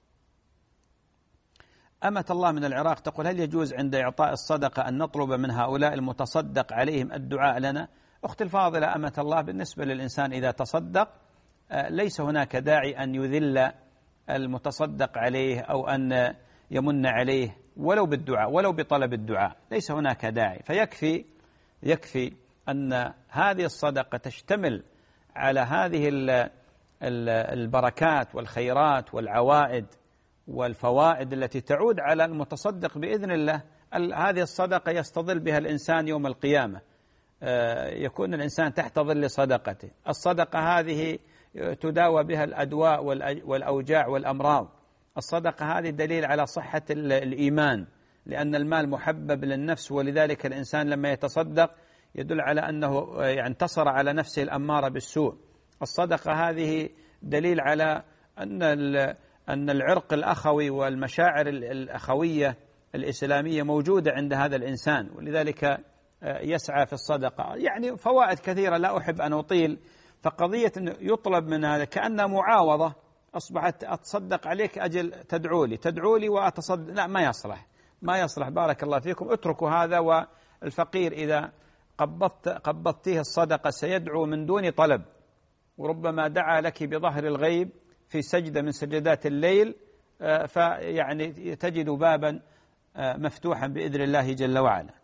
أمة الله من العراق تقول: هل يجوز عند إعطاء الصدقة أن نطلب من هؤلاء المتصدق عليهم الدعاء لنا؟ أختي الفاضلة أمة الله، بالنسبة للإنسان إذا تصدق ليس هناك داعي أن يذل المتصدق عليه أو أن يمن عليه ولو بالدعاء ولو بطلب الدعاء، ليس هناك داعي. فيكفي يكفي أن هذه الصدقة تشتمل على هذه البركات والخيرات والعوائد والفوائد التي تعود على المتصدق بإذن الله. هذه الصدقة يستظل بها الإنسان يوم القيامة، يكون الإنسان تحت ظل صدقته. الصدقة هذه تداوى بها الأدواء والأوجاع والأمراض. الصدقة هذه دليل على صحة الإيمان، لأن المال محبب للنفس، ولذلك الإنسان لما يتصدق يدل على أنه انتصر على نفسه الأمارة بالسوء. الصدقة هذه دليل على أن أن العرق الأخوي والمشاعر الأخوية الإسلامية موجودة عند هذا الإنسان، ولذلك يسعى في الصدقة. يعني فوائد كثيرة لا أحب أن أطيل. فقضية أنه يطلب من هذا كأنها معاوضة، أصبحت أتصدق عليك أجل تدعو لي تدعو لي وأتصدق، لا، ما يصلح ما يصلح. بارك الله فيكم، اتركوا هذا. والفقير إذا قبضت قبضتيه الصدقة سيدعو من دون طلب، وربما دعا لك بظهر الغيب في سجدة من سجدات الليل، فيعني تجد بابا مفتوحا بإذن الله جل وعلا.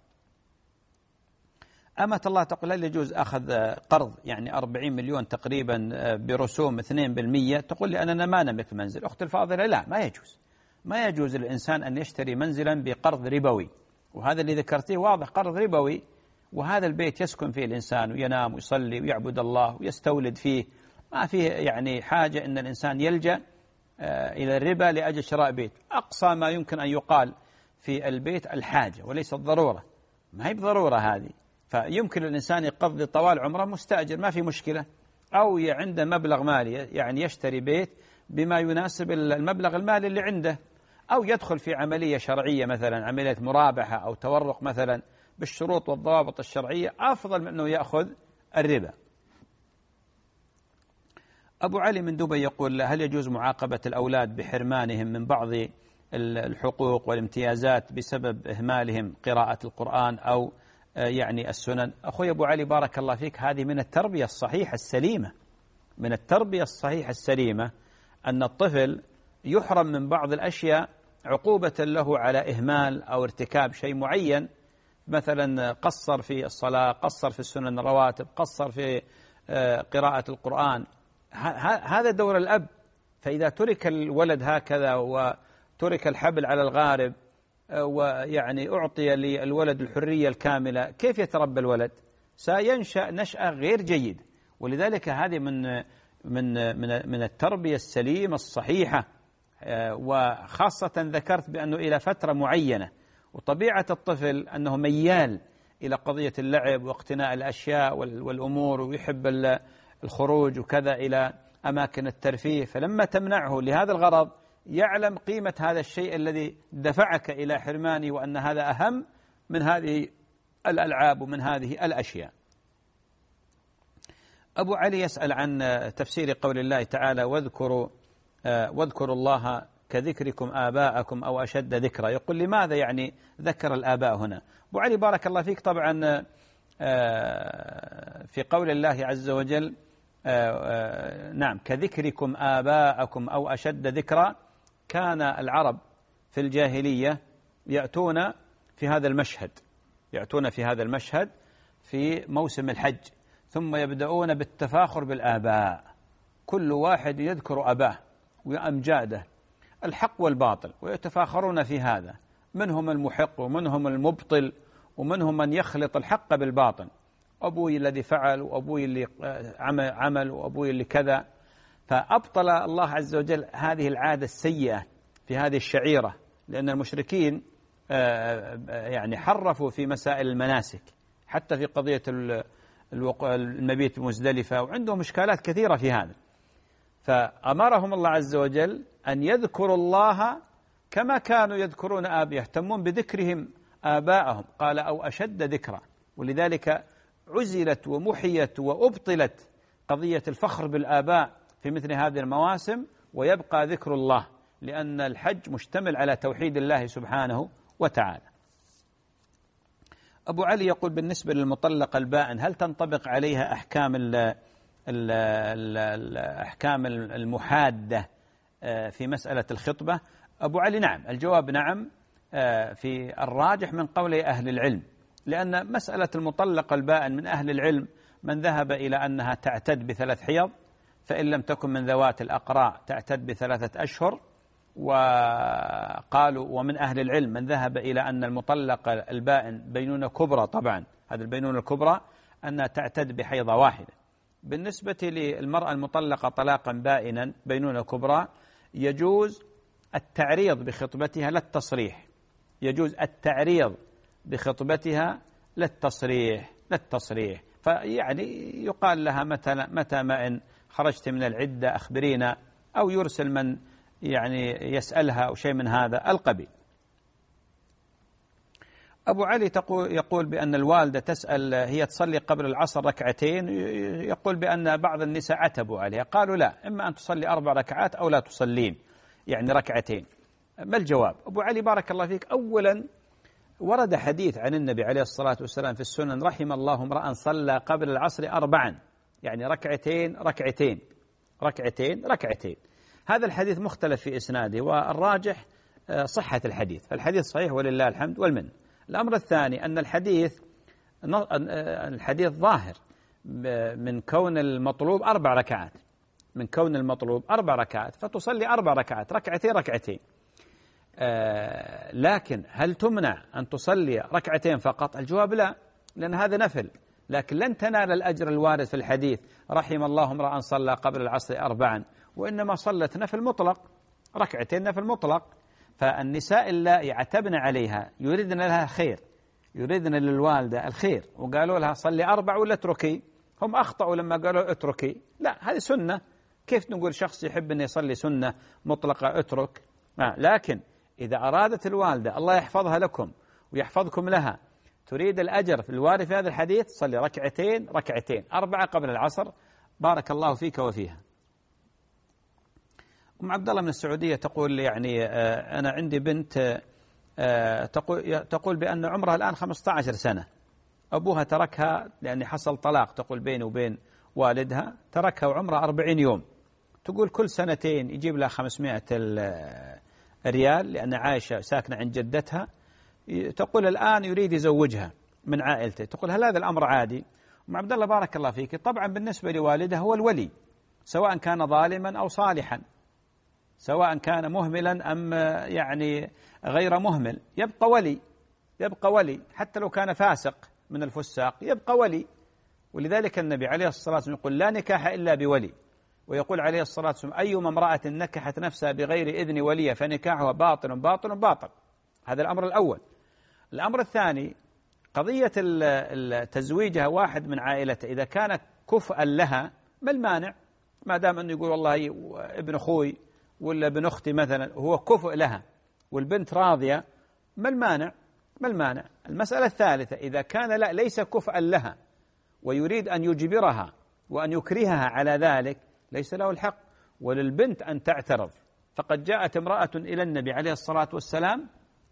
أمة الله تقول: هل يجوز أخذ قرض يعني أربعين مليون تقريبا برسوم اثنين بالمئة؟ تقول لي أننا ما نملك منزل. أختي الفاضلة، لا، ما يجوز ما يجوز للإنسان أن يشتري منزلا بقرض ربوي، وهذا اللي ذكرتيه واضح، قرض ربوي. وهذا البيت يسكن فيه الإنسان وينام ويصلي ويعبد الله ويستولد فيه، ما فيه يعني حاجة أن الإنسان يلجأ إلى الربا لأجل شراء بيت. أقصى ما يمكن أن يقال في البيت الحاجة وليس الضرورة، ما هي بضرورة هذه. فيمكن الإنسان يقضي طوال عمره مستأجر، ما في مشكلة، أو عنده مبلغ مالي يعني يشتري بيت بما يناسب المبلغ المالي اللي عنده، أو يدخل في عملية شرعية مثلا عملية مرابحة أو تورق مثلا بالشروط والضوابط الشرعية، أفضل من أنه يأخذ الربا. أبو علي من دبي يقول: هل يجوز معاقبة الأولاد بحرمانهم من بعض الحقوق والامتيازات بسبب إهمالهم قراءة القرآن أو يعني السنن؟ أخوي أبو علي بارك الله فيك، هذه من التربية الصحيحة السليمة من التربية الصحيحة السليمة أن الطفل يحرم من بعض الأشياء عقوبة له على إهمال أو ارتكاب شيء معين، مثلا قصر في الصلاة، قصر في السنن الرواتب، قصر في قراءة القرآن. هذا دور الأب. فإذا ترك الولد هكذا وترك الحبل على الغارب ويعني أعطي للولد الحرية الكاملة، كيف يتربى الولد؟ سينشأ نشأة غير جيد. ولذلك هذه من من من من التربية السليمة الصحيحة، وخاصة ذكرت بأنه إلى فترة معينة. وطبيعة الطفل أنه ميال إلى قضية اللعب واقتناء الأشياء والأمور، ويحب الخروج وكذا إلى أماكن الترفيه، فلما تمنعه لهذا الغرض يعلم قيمة هذا الشيء الذي دفعك إلى حرمانه، وأن هذا أهم من هذه الألعاب ومن هذه الأشياء. أبو علي يسأل عن تفسير قول الله تعالى: واذكروا واذكروا الله كذكركم آباءكم أو أشد ذكرا. يقول: لماذا يعني ذكر الآباء هنا؟ أبو علي بارك الله فيك، طبعا في قول الله عز وجل نعم كذكركم آباءكم أو أشد ذكرا، كان العرب في الجاهلية يأتون في هذا المشهد يأتون في هذا المشهد في موسم الحج، ثم يبدأون بالتفاخر بالآباء، كل واحد يذكر أباه وأمجاده الحق والباطل، ويتفاخرون في هذا، منهم المحق ومنهم المبطل ومنهم من يخلط الحق بالباطل، أبوي الذي فعل وأبوي اللي عمل وأبوي اللي كذا. فأبطل الله عز وجل هذه العادة السيئة في هذه الشعيرة، لأن المشركين يعني حرفوا في مسائل المناسك، حتى في قضية المبيت بمزدلفة، وعندهم إشكالات كثيرة في هذا. فأمرهم الله عز وجل أن يذكروا الله كما كانوا يذكرون آباءهم، يهتمون بذكرهم آباءهم، قال أو أشد ذكرا. ولذلك عزلت ومحيت وأبطلت قضية الفخر بالآباء في مثل هذه المواسم، ويبقى ذكر الله، لأن الحج مشتمل على توحيد الله سبحانه وتعالى. أبو علي يقول بالنسبة للمطلقة البائن هل تنطبق عليها أحكام ال الأحكام المحادة في مسألة الخطبة؟ أبو علي نعم، الجواب نعم في الراجح من قول أهل العلم، لأن مسألة المطلقة البائن من أهل العلم من ذهب إلى أنها تعتد بثلاث حيض، فإن لم تكن من ذوات الأقراء تعتد بثلاثة أشهر. وقالوا ومن أهل العلم من ذهب إلى أن المطلقة البائن بينونة كبرى، طبعا هذه البينونة الكبرى أنها تعتد بحيضة واحدة. بالنسبة للمرأة المطلقة طلاقا بائنا بينونة كبرى يجوز التعريض بخطبتها لا التصريح، يجوز التعريض بخطبتها لا التصريح لا التصريح فيعني يقال لها متى متى ما إن خرجت من العدة أخبرينا، أو يرسل من يعني يسألها أو شيء من هذا القبيل. أبو علي تقول يقول بأن الوالدة تسأل هي تصلي قبل العصر ركعتين، يقول بأن بعض النساء عتبوا عليها، قالوا لا، إما أن تصلي أربع ركعات أو لا تصلين يعني ركعتين. ما الجواب؟ أبو علي بارك الله فيك، أولا ورد حديث عن النبي عليه الصلاة والسلام في السنن رحم الله امرأ صلى قبل العصر أربعا، يعني ركعتين ركعتين ركعتين ركعتين. هذا الحديث مختلف في إسناده، والراجح صحة الحديث، فالحديث صحيح ولله الحمد والمن. الأمر الثاني أن الحديث الحديث ظاهر من كون المطلوب أربع ركعات، من كون المطلوب أربع ركعات فتصلي أربع ركعات ركعتين ركعتين. آه لكن هل تمنع أن تصلي ركعتين فقط؟ الجواب لا، لأن هذا نفل، لكن لن تنال الأجر الوارد في الحديث رحم الله امرأ صلى قبل العصر أربعا، وإنما صلت نفل مطلق، ركعتين نفل مطلق. فالنساء اللائي عتبن عليها يريدن لها خير، يريدن للوالدة الخير، وقالوا لها صلي أربع ولا اتركي، هم أخطأوا لما قالوا اتركي، لا هذه سنة، كيف نقول شخص يحب أن يصلي سنة مطلقة اترك؟ آه. لكن إذا أرادت الوالدة الله يحفظها لكم ويحفظكم لها تريد الأجر في الوارد في هذا الحديث صلي ركعتين ركعتين أربعة قبل العصر، بارك الله فيك وفيها. أم عبد الله من السعودية تقول يعني آه أنا عندي بنت آه تقول تقول بأن عمرها الآن خمسة عشر سنة، أبوها تركها لأن حصل طلاق، تقول بينه وبين والدها، تركها وعمرها أربعين يوم، تقول كل سنتين يجيب لها خمسمائة ريال لأن عايشة ساكنة عند جدتها، تقول الآن يريد يزوجها من عائلته، تقول هل هذا الأمر عادي؟ أم عبد الله بارك الله فيك، طبعا بالنسبة لوالده هو الولي، سواء كان ظالما أو صالحا، سواء كان مهملا أم يعني غير مهمل، يبقى ولي، يبقى ولي حتى لو كان فاسق من الفساق يبقى ولي. ولذلك النبي عليه الصلاة والسلام يقول لا نكاح إلا بولي، ويقول عليه الصلاة والسلام أيما امرأة نكحت نفسها بغير إذن وليها فنكاحها باطل باطل باطل. هذا الأمر الأول. الأمر الثاني قضية تزويجها واحد من عائلته إذا كان كفءا لها، ما المانع؟ ما دام أنه يقول والله ابن أخوي ولا ابن أختي مثلا هو كفء لها والبنت راضية، ما المانع؟ ما المانع؟ المسألة الثالثة إذا كان لا ليس كفءا لها ويريد أن يجبرها وأن يكرهها على ذلك ليس له الحق، وللبنت أن تعترض. فقد جاءت امرأة إلى النبي عليه الصلاة والسلام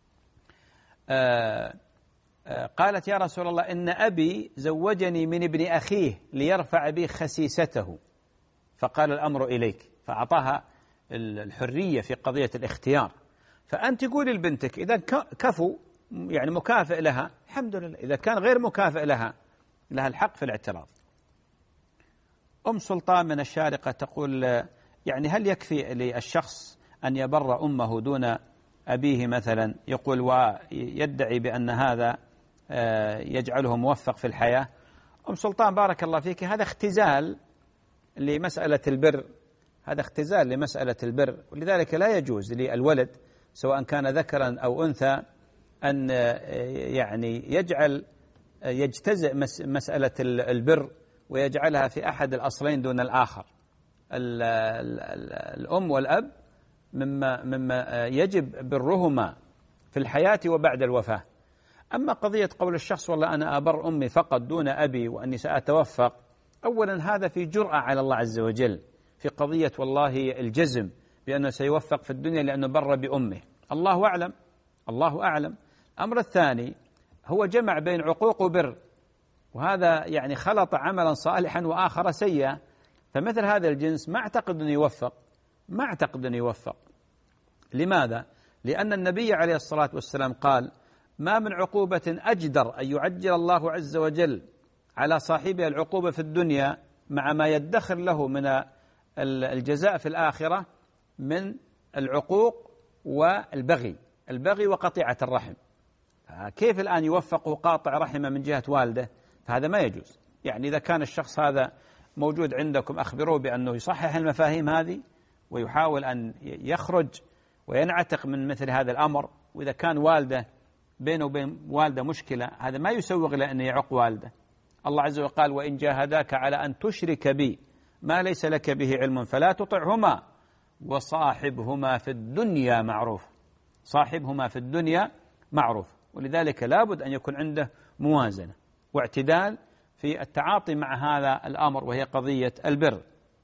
آآ آآ قالت يا رسول الله إن أبي زوجني من ابن أخيه ليرفع بي خسيسته، فقال الأمر إليك، فأعطاها الحرية في قضية الاختيار. فأنت قولي لبنتك إذا كفوا يعني مكافئ لها الحمد لله، إذا كان غير مكافئ لها لها الحق في الاعتراض. أم سلطان من الشارقة تقول يعني هل يكفي للشخص أن يبر أمه دون أبيه مثلا، يقول ويدعي بأن هذا يجعله موفق في الحياة؟ أم سلطان بارك الله فيك، هذا اختزال لمسألة البر، هذا اختزال لمسألة البر، ولذلك لا يجوز للولد سواء كان ذكرا أو أنثى أن يعني يجعل يجتزئ مسألة البر ويجعلها في أحد الأصلين دون الآخر. الأم والأب مما مما يجب برهما في الحياة وبعد الوفاة. أما قضية قول الشخص والله أنا أبر أمي فقط دون أبي وأني سأتوفق، أولا هذا في جرأة على الله عز وجل في قضية والله الجزم بأنه سيوفق في الدنيا لأنه بر بأمه، الله أعلم الله أعلم. الأمر الثاني هو جمع بين عقوق وبر، وهذا يعني خلط عملا صالحا وآخر سيئا، فمثل هذا الجنس ما أعتقد أنه يوفق ما أعتقد أنه يوفق. لماذا؟ لأن النبي عليه الصلاة والسلام قال ما من عقوبة أجدر أن يعجل الله عز وجل على صاحبها العقوبة في الدنيا مع ما يدخر له من الجزاء في الآخرة من العقوق والبغي البغي وقطيعة الرحم. كيف الآن يوفق قاطع رحمه من جهة والده؟ فهذا ما يجوز. يعني إذا كان الشخص هذا موجود عندكم أخبروه بأنه يصحح المفاهيم هذه ويحاول أن يخرج وينعتق من مثل هذا الأمر. وإذا كان والده بينه وبين والده مشكلة، هذا ما يسوغ له أن يعق والده. الله عز وجل قال وإن جاهداك على أن تشرك بي ما ليس لك به علم فلا تطعهما وصاحبهما في الدنيا معروف صاحبهما في الدنيا معروف. ولذلك لابد أن يكون عنده موازنة واعتدال في التعاطي مع هذا الأمر وهي قضية البر.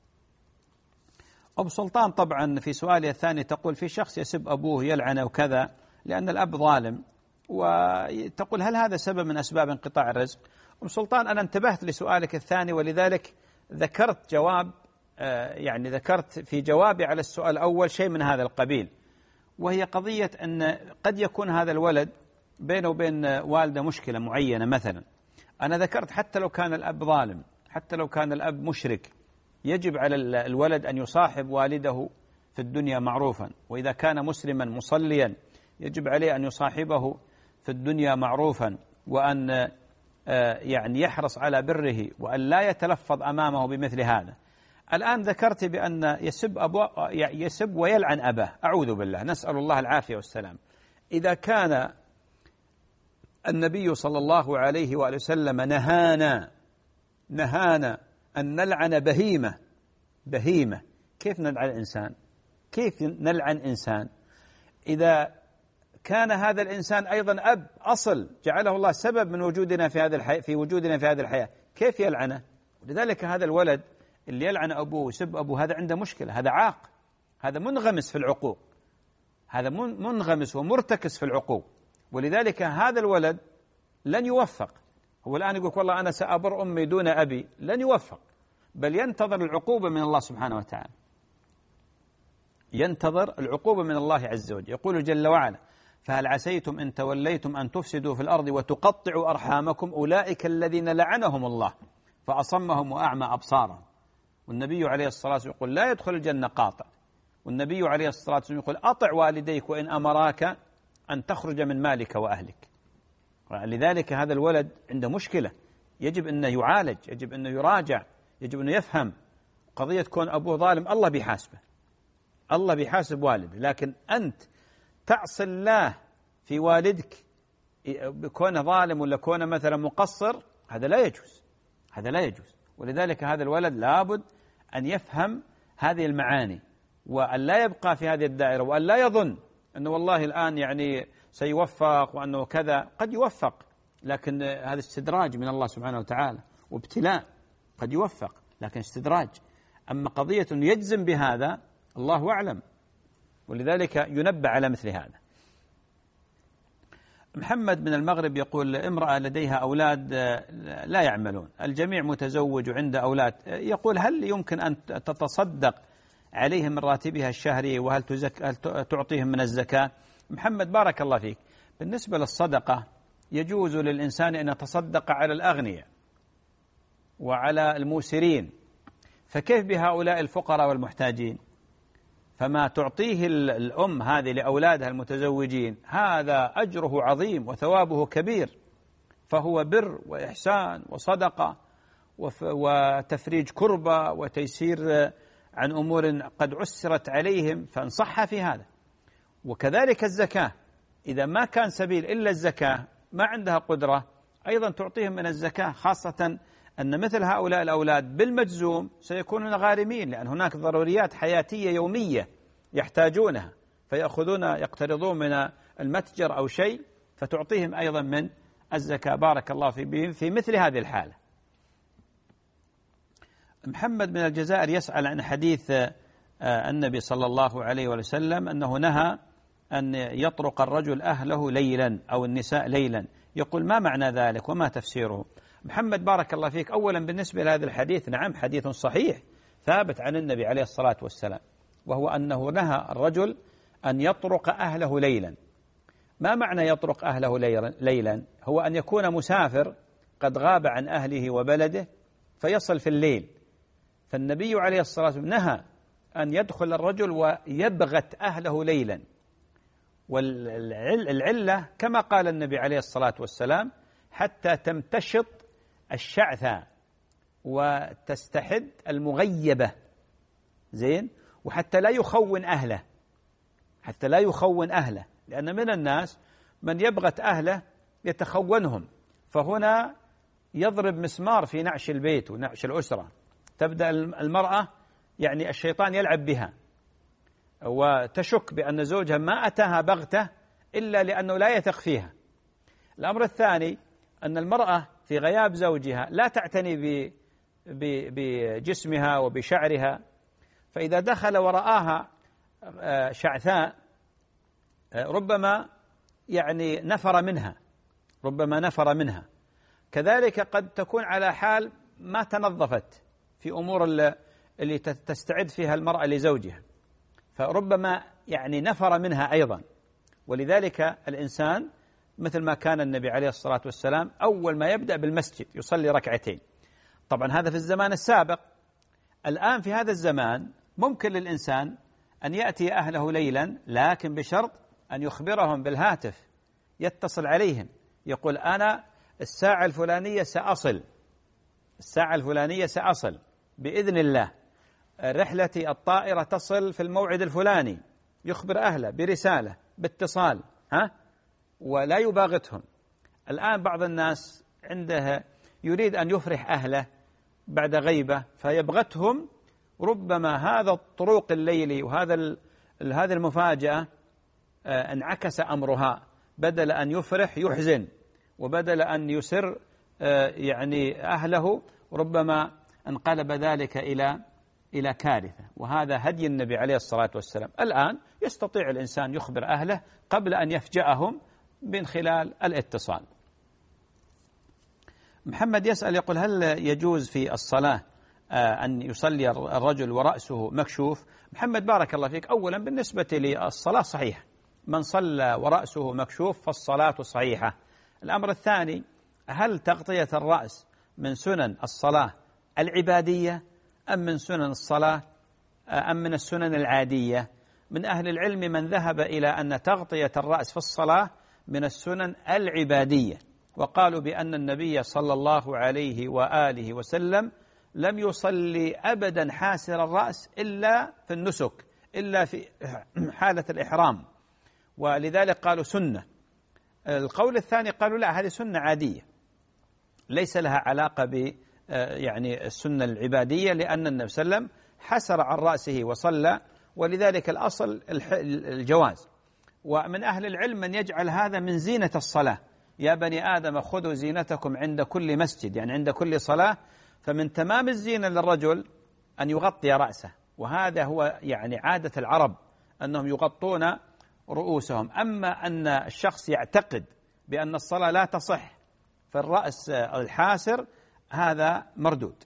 أم سلطان طبعا في سؤالها الثاني تقول في شخص يسب أبوه يلعنه وكذا لأن الأب ظالم، وتقول هل هذا سبب من أسباب انقطاع الرزق؟ أم سلطان أنا انتبهت لسؤالك الثاني ولذلك ذكرت جواب يعني ذكرت في جوابي على السؤال الأول شيء من هذا القبيل، وهي قضية أن قد يكون هذا الولد بينه وبين والده مشكلة معينة. مثلا أنا ذكرت حتى لو كان الأب ظالم، حتى لو كان الأب مشرك، يجب على الولد أن يصاحب والده في الدنيا معروفا، وإذا كان مسلما مصليا يجب عليه أن يصاحبه في الدنيا معروفا، وأن يعني يحرص على بره وأن لا يتلفظ أمامه بمثل هذا. الآن ذكرت بأن يسب أبو يسب ويلعن أباه، أعوذ بالله، نسأل الله العافية والسلام. إذا كان النبي صلى الله عليه وآله وسلم نهانا نهانا أن نلعن بهيمة بهيمة، كيف نلعن إنسان؟ كيف نلعن إنسان؟ إذا كان هذا الإنسان أيضا أب أصل جعله الله سبب من وجودنا في هذا الحياة في وجودنا في هذه الحياة، كيف يلعنه؟ لذلك هذا الولد اللي يلعن أبوه ويسب أبوه هذا عنده مشكلة، هذا عاق، هذا منغمس في العقوق، هذا منغمس ومرتكس في العقوق. ولذلك هذا الولد لن يوفق. هو الآن يقول والله أنا سأبر أمي دون أبي، لن يوفق، بل ينتظر العقوبة من الله سبحانه وتعالى، ينتظر العقوبة من الله عز وجل. يقول جل وعلا فهل عسيتم إن توليتم أن تفسدوا في الأرض وتقطعوا أرحامكم أولئك الذين لعنهم الله فأصمهم وأعمى أبصارهم. والنبي عليه الصلاة والسلام يقول لا يدخل الجنة قاطع، والنبي عليه الصلاة والسلام يقول أطع والديك وإن أمراك أن تخرج من مالك وأهلك. لذلك هذا الولد عنده مشكلة، يجب أنه يعالج، يجب أنه يراجع، يجب أنه يفهم قضية كون أبوه ظالم الله بيحاسبه، الله بيحاسب والده، لكن أنت تعصي الله في والدك بكونه ظالم ولا كونه مثلا مقصر، هذا لا يجوز، هذا لا يجوز. ولذلك هذا الولد لابد أن يفهم هذه المعاني وأن لا يبقى في هذه الدائرة، وأن لا يظن أنه والله الآن يعني سيوفق وأنه كذا. قد يوفق لكن هذا استدراج من الله سبحانه وتعالى وابتلاء، قد يوفق لكن استدراج. أما قضية أنه يجزم بهذا الله أعلم، ولذلك ينبه على مثل هذا. محمد من المغرب يقول امرأة لديها أولاد لا يعملون، الجميع متزوج وعنده أولاد، يقول هل يمكن أن تتصدق عليهم من راتبها الشهري وهل تزك... هل تعطيهم من الزكاة؟ محمد بارك الله فيك، بالنسبة للصدقة يجوز للإنسان أن يتصدق على الأغنياء وعلى الموسرين، فكيف بهؤلاء الفقراء والمحتاجين؟ فما تعطيه الأم هذه لأولادها المتزوجين هذا أجره عظيم وثوابه كبير، فهو بر وإحسان وصدقة وتفريج كربة وتيسير عن أمور قد عسرت عليهم فانصحها في هذا. وكذلك الزكاة، إذا ما كان سبيل إلا الزكاة ما عندها قدرة أيضا تعطيهم من الزكاة، خاصة أن مثل هؤلاء الأولاد بالمجزوم سيكونون غارمين، لأن هناك ضروريات حياتية يومية يحتاجونها، فيأخذون يقترضون من المتجر أو شيء فتعطيهم أيضا من الزكاة. بارك الله في في مثل هذه الحالة. محمد من الجزائر يسأل عن حديث النبي صلى الله عليه وسلم أنه نهى أن يطرق الرجل أهله ليلا أو النساء ليلا، يقول ما معنى ذلك وما تفسيره؟ محمد بارك الله فيك، أولا بالنسبة لهذا الحديث نعم حديث صحيح ثابت عن النبي عليه الصلاة والسلام، وهو أنه نهى الرجل أن يطرق أهله ليلا. ما معنى يطرق أهله ليلا؟ هو أن يكون مسافر قد غاب عن أهله وبلده فيصل في الليل، فالنبي عليه الصلاة والسلام نهى أن يدخل الرجل ويبغت أهله ليلا. والعلة كما قال النبي عليه الصلاة والسلام حتى تمتشط الشعثة وتستحد المغيبة، زين، وحتى لا يخون أهله، حتى لا يخون أهله، لأن من الناس من يبغت أهله يتخونهم، فهنا يضرب مسمار في نعش البيت ونعش الأسرة. تبدأ المرأة يعني الشيطان يلعب بها وتشك بأن زوجها ما أتاها بغته إلا لأنه لا يثق فيها. الأمر الثاني أن المرأة في غياب زوجها لا تعتني بجسمها وبشعرها، فإذا دخل ورآها شعثاء ربما يعني نفر منها، ربما نفر منها. كذلك قد تكون على حال ما تنظفت في أمور اللي تستعد فيها المرأة لزوجها، فربما يعني نفر منها أيضا. ولذلك الإنسان مثل ما كان النبي عليه الصلاة والسلام أول ما يبدأ بالمسجد يصلي ركعتين. طبعا هذا في الزمان السابق. الآن في هذا الزمان ممكن للإنسان أن يأتي أهله ليلا، لكن بشرط أن يخبرهم بالهاتف، يتصل عليهم يقول أنا الساعة الفلانية سأصل، الساعة الفلانية سأصل بإذن الله، رحلتي الطائرة تصل في الموعد الفلاني، يخبر أهله برسالة باتصال، ها، ولا يباغتهم. الآن بعض الناس عنده يريد أن يفرح أهله بعد غيبة فيبغتهم، ربما هذا الطروق الليلي وهذا هذه المفاجأة انعكس أمرها، بدل أن يفرح يحزن، وبدل أن يسر يعني أهله ربما انقلب ذلك إلى إلى كارثة. وهذا هدي النبي عليه الصلاة والسلام. الآن يستطيع الإنسان يخبر أهله قبل أن يفجأهم من خلال الاتصال. محمد يسأل يقول هل يجوز في الصلاة أن يصلي الرجل ورأسه مكشوف؟ محمد بارك الله فيك، أولا بالنسبة للصلاة صحيح، من صلى ورأسه مكشوف فالصلاة صحيحة. الأمر الثاني، هل تغطية الرأس من سنن الصلاة العبادية أم من سنن الصلاة أم من السنن العادية؟ من أهل العلم من ذهب إلى أن تغطية الرأس في الصلاة من السنن العبادية، وقالوا بأن النبي صلى الله عليه وآله وسلم لم يصلي أبدا حاسر الرأس إلا في النسك، إلا في حالة الإحرام، ولذلك قالوا سنة. القول الثاني قالوا لا، هذه سنة عادية ليس لها علاقة ب يعني السنة العبادية، لأن النبي صلى الله عليه وسلم حسر عن رأسه وصلى، ولذلك الأصل الجواز. ومن أهل العلم من يجعل هذا من زينة الصلاة، يا بني آدم خذوا زينتكم عند كل مسجد، يعني عند كل صلاة. فمن تمام الزينة للرجل أن يغطي رأسه، وهذا هو يعني عادة العرب أنهم يغطون رؤوسهم. أما أن الشخص يعتقد بأن الصلاة لا تصح في الرأس الحاسر هذا مردود.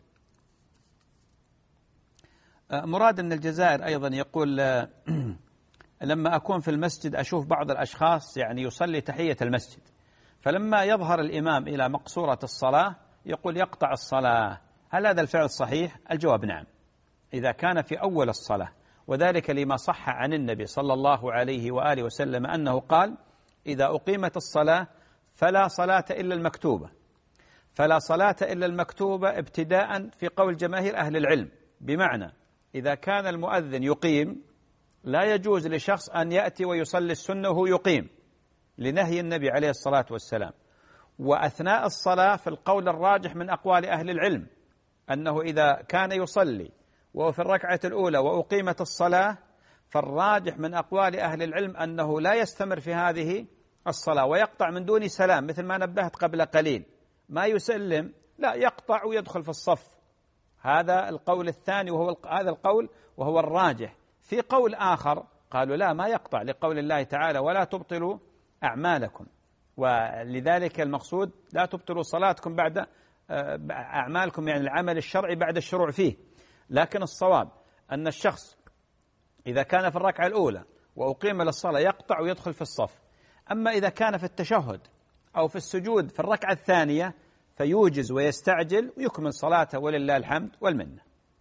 مراد من الجزائر أيضا يقول لما أكون في المسجد أشوف بعض الأشخاص يعني يصلي تحية المسجد، فلما يظهر الإمام إلى مقصورة الصلاة يقول يقطع الصلاة، هل هذا الفعل صحيح؟ الجواب نعم، إذا كان في أول الصلاة، وذلك لما صح عن النبي صلى الله عليه وآله وسلم أنه قال إذا أقيمت الصلاة فلا صلاة إلا المكتوبة، فلا صلاة إلا المكتوبة ابتداء في قول جماهير أهل العلم، بمعنى إذا كان المؤذن يقيم لا يجوز لشخص أن يأتي ويصلي السنة وهو يقيم لنهي النبي عليه الصلاة والسلام. وأثناء الصلاة في القول الراجح من أقوال أهل العلم أنه إذا كان يصلي وهو في الركعة الأولى وأقيمت الصلاة فالراجح من أقوال أهل العلم أنه لا يستمر في هذه الصلاة ويقطع من دون سلام، مثل ما نبهت قبل قليل، ما يسلم، لا يقطع ويدخل في الصف. هذا القول الثاني وهو هذا القول وهو الراجح. في قول آخر قالوا لا، ما يقطع، لقول الله تعالى ولا تبطلوا أعمالكم، ولذلك المقصود لا تبطلوا صلاتكم بعد أعمالكم، يعني العمل الشرعي بعد الشروع فيه. لكن الصواب أن الشخص إذا كان في الركعة الأولى وأقيم للصلاة يقطع ويدخل في الصف. أما إذا كان في التشهد أو في السجود في الركعة الثانية فيوجز ويستعجل ويكمل صلاته ولله الحمد والمنة.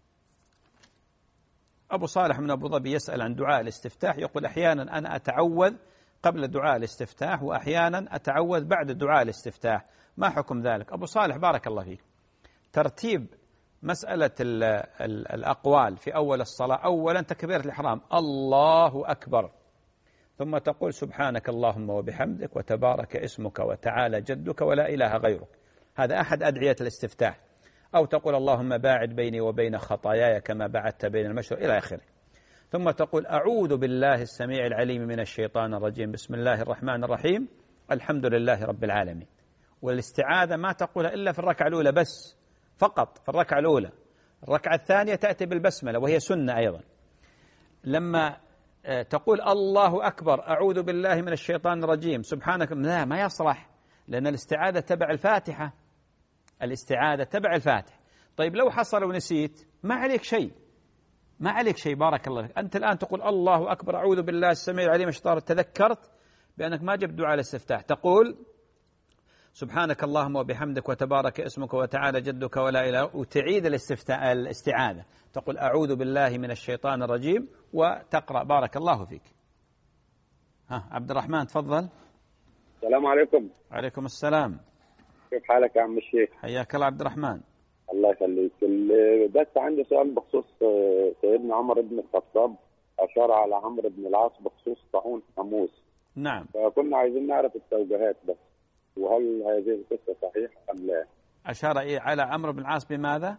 أبو صالح من أبو ظبي يسأل عن دعاء الاستفتاح، يقول أحيانا أنا أتعوذ قبل دعاء الاستفتاح وأحيانا أتعوذ بعد دعاء الاستفتاح، ما حكم ذلك؟ أبو صالح بارك الله فيك، ترتيب مسألة ال ال الأقوال في أول الصلاة، أولا تكبيرة الإحرام الله أكبر، ثم تقول سبحانك اللهم وبحمدك وتبارك اسمك وتعالى جدك ولا إله غيرك، هذا أحد أدعية الاستفتاح. أو تقول اللهم باعد بيني وبين خطاياي كما بعدت بين المشرق إلى آخره. ثم تقول أعوذ بالله السميع العليم من الشيطان الرجيم، بسم الله الرحمن الرحيم، الحمد لله رب العالمين. والاستعاذة ما تقولها إلا في الركعة الأولى بس، فقط في الركعة الأولى. الركعة الثانية تأتي بالبسملة وهي سنة أيضا. لما تقول الله أكبر أعوذ بالله من الشيطان الرجيم سبحانك، لا ما يصلح، لأن الاستعاذة تبع الفاتحة، الاستعاذة تبع الفاتحة. طيب لو حصل ونسيت ما عليك شيء، ما عليك شيء بارك الله فيك. أنت الآن تقول الله أكبر أعوذ بالله السميع العليم من الشيطان، تذكرت بأنك ما جبت دعاء الاستفتاح، تقول سبحانك اللهم وبحمدك وتبارك اسمك وتعالى جدك ولا إله، وتعيد الاستفتاء الاستعاذة، تقول أعوذ بالله من الشيطان الرجيم وتقرأ بارك الله فيك. ها عبد الرحمن تفضل. السلام عليكم. عليكم السلام. كيف حالك يا عم الشيخ؟ حياك الله عبد الرحمن. الله يخليك. بس عندي سؤال بخصوص سيدنا عمر بن الخطاب، أشار على عمرو بن العاص بخصوص طاعون حموس. نعم. فكنا عايزين نعرف التوجيهات بس، وهل هذه القصة صحيحة أم لا؟ أشار إيه على عمرو بن العاص بماذا؟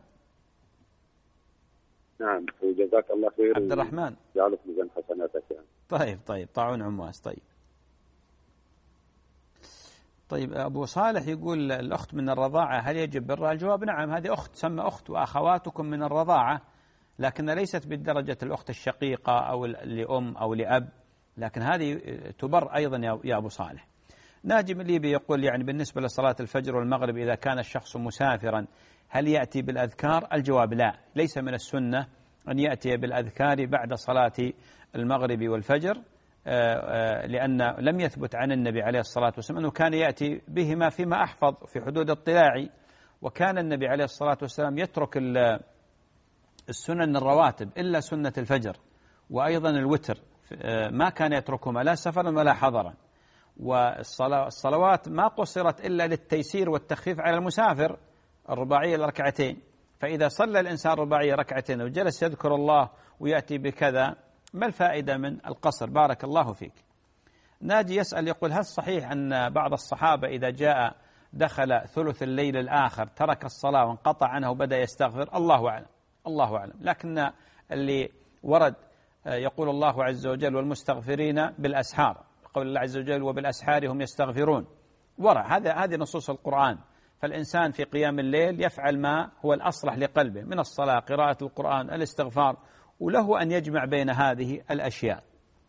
نعم، وجزاك الله خير عبد الرحمن. جعله في ميزان حسناتك يعني. طيب طيب طاعون عمواس. طيب طيب أبو صالح يقول الأخت من الرضاعة هل يجب برها؟ الجواب نعم، هذه أخت تسمى أخت، وأخواتكم من الرضاعة، لكن ليست بالدرجة الأخت الشقيقة أو لأم أو لأب، لكن هذه تبر أيضا يا أبو صالح. ناجي من ليبي يقول يعني بالنسبة لصلاة الفجر والمغرب إذا كان الشخص مسافرا هل يأتي بالأذكار؟ الجواب لا، ليس من السنة أن يأتي بالأذكار بعد صلاة المغرب والفجر، لأن لم يثبت عن النبي عليه الصلاة والسلام أنه كان يأتي بهما فيما أحفظ في حدود اطلاعي، وكان النبي عليه الصلاة والسلام يترك السنن الرواتب إلا سنة الفجر وأيضا الوتر، ما كان يتركهما لا سفرا ولا حضرا. والصلوات ما قصرت إلا للتيسير والتخفيف على المسافر، الرباعية الركعتين، فإذا صلى الإنسان رباعية ركعتين وجلس يذكر الله ويأتي بكذا ما الفائدة من القصر؟ بارك الله فيك. ناجي يسأل يقول هل صحيح أن بعض الصحابة إذا جاء دخل ثلث الليل الآخر ترك الصلاة وانقطع عنه وبدأ يستغفر؟ الله أعلم، الله أعلم، لكن اللي ورد يقول الله عز وجل والمستغفرين بالأسحار، قول الله عز وجل وبالأسحار هم يستغفرون، ورع هذا هذه نصوص القرآن. فالإنسان في قيام الليل يفعل ما هو الأصلح لقلبه من الصلاة، قراءة القرآن، الاستغفار، وله أن يجمع بين هذه الأشياء.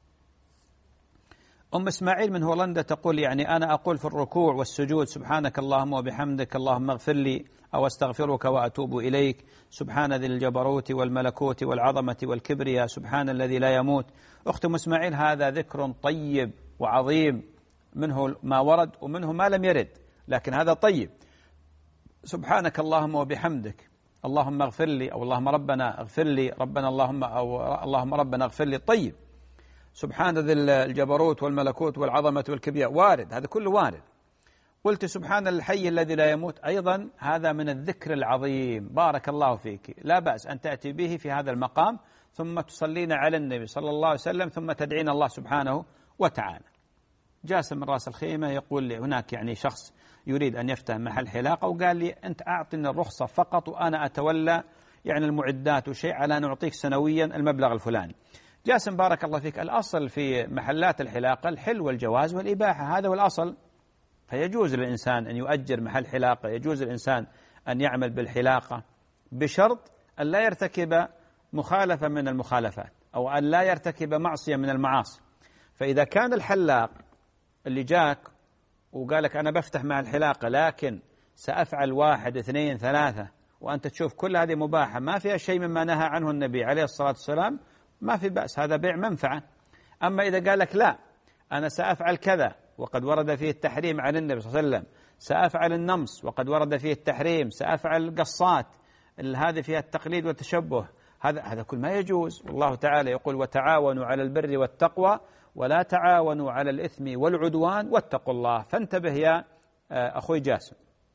أم إسماعيل من هولندا تقول يعني أنا أقول في الركوع والسجود سبحانك اللهم وبحمدك اللهم اغفر لي أو استغفرك وأتوب إليك، سبحان ذي الجبروت والملكوت والعظمة والكبرياء، سبحان الذي لا يموت. أخت أم إسماعيل هذا ذكر طيب وعظيم، منه ما ورد ومنه ما لم يرد، لكن هذا طيب. سبحانك اللهم وبحمدك اللهم اغفر لي، أو اللهم ربنا اغفر لي، ربنا اللهم أو اللهم ربنا اغفر لي، طيب. سبحان ذي الجبروت والملكوت والعظمة والكبرياء، وارد، هذا كله وارد. قلت سبحان الحي الذي لا يموت، أيضا هذا من الذكر العظيم، بارك الله فيك، لا بأس أن تأتي به في هذا المقام، ثم تصلين على النبي صلى الله عليه وسلم ثم تدعين الله سبحانه وتعالى. جاسم من راس الخيمة يقول لي هناك يعني شخص يريد أن يفتح محل حلاقة، وقال لي أنت أعطني الرخصة فقط وأنا أتولى يعني المعدات وشيء على نعطيك سنويا المبلغ الفلاني. جاسم بارك الله فيك، الأصل في محلات الحلاقة الحل والجواز والإباحة، هذا هو الأصل. فيجوز للإنسان أن يؤجر محل حلاقة، يجوز للإنسان أن يعمل بالحلاقة بشرط أن لا يرتكب مخالفة من المخالفات أو أن لا يرتكب معصية من المعاصي. فإذا كان الحلاق اللي جاك وقال لك أنا بفتح مع الحلاقة لكن سأفعل واحد اثنين ثلاثة وأنت تشوف كل هذه مباحة ما فيها شيء مما نهى عنه النبي عليه الصلاة والسلام، ما في بأس، هذا بيع منفعة. أما إذا قال لك لا أنا سأفعل كذا وقد ورد فيه التحريم عن النبي صلى الله عليه وسلم، سأفعل النمص وقد ورد فيه التحريم، سأفعل القصات هذه فيها التقليد والتشبه، هذا هذا كل ما يجوز. والله تعالى يقول وتعاونوا على البر والتقوى ولا تعاونوا على الإثم والعدوان واتقوا الله. فانتبه يا أخوي جاسم.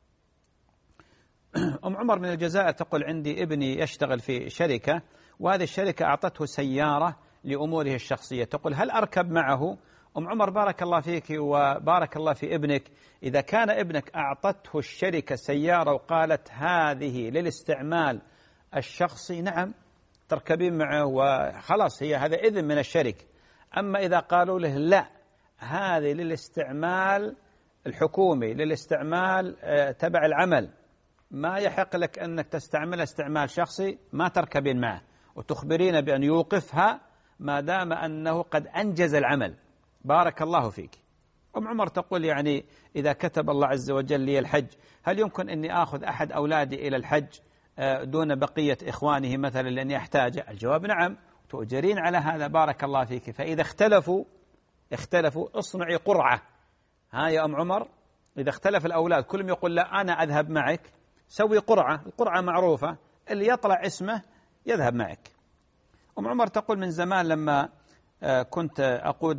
أم عمر من الجزائر تقول عندي ابني يشتغل في شركة وهذه الشركة أعطته سيارة لأموره الشخصية، تقول هل أركب معه؟ أم عمر بارك الله فيك وبارك الله في ابنك، إذا كان ابنك أعطته الشركة سيارة وقالت هذه للاستعمال الشخصي نعم تركبين معه وخلاص هي هذا إذن من الشركة. أما إذا قالوا له لا هذه للاستعمال الحكومي للاستعمال تبع العمل ما يحق لك أنك تستعملها استعمال شخصي، ما تركبين معه وتخبرين بأن يوقفها ما دام أنه قد أنجز العمل. بارك الله فيك. أم عمر تقول يعني إذا كتب الله عز وجل لي الحج هل يمكن أني آخذ أحد أولادي إلى الحج دون بقية إخوانه مثلا لأني أحتاجه؟ الجواب نعم، تؤجرين على هذا. بارك الله فيك. فإذا اختلفوا اختلفوا اصنعي قرعة. ها يا أم عمر، إذا اختلف الأولاد كلهم يقول لا أنا أذهب معك، سوي قرعة، القرعة معروفة اللي يطلع اسمه يذهب معك. أم عمر تقول من زمان لما كنت أقود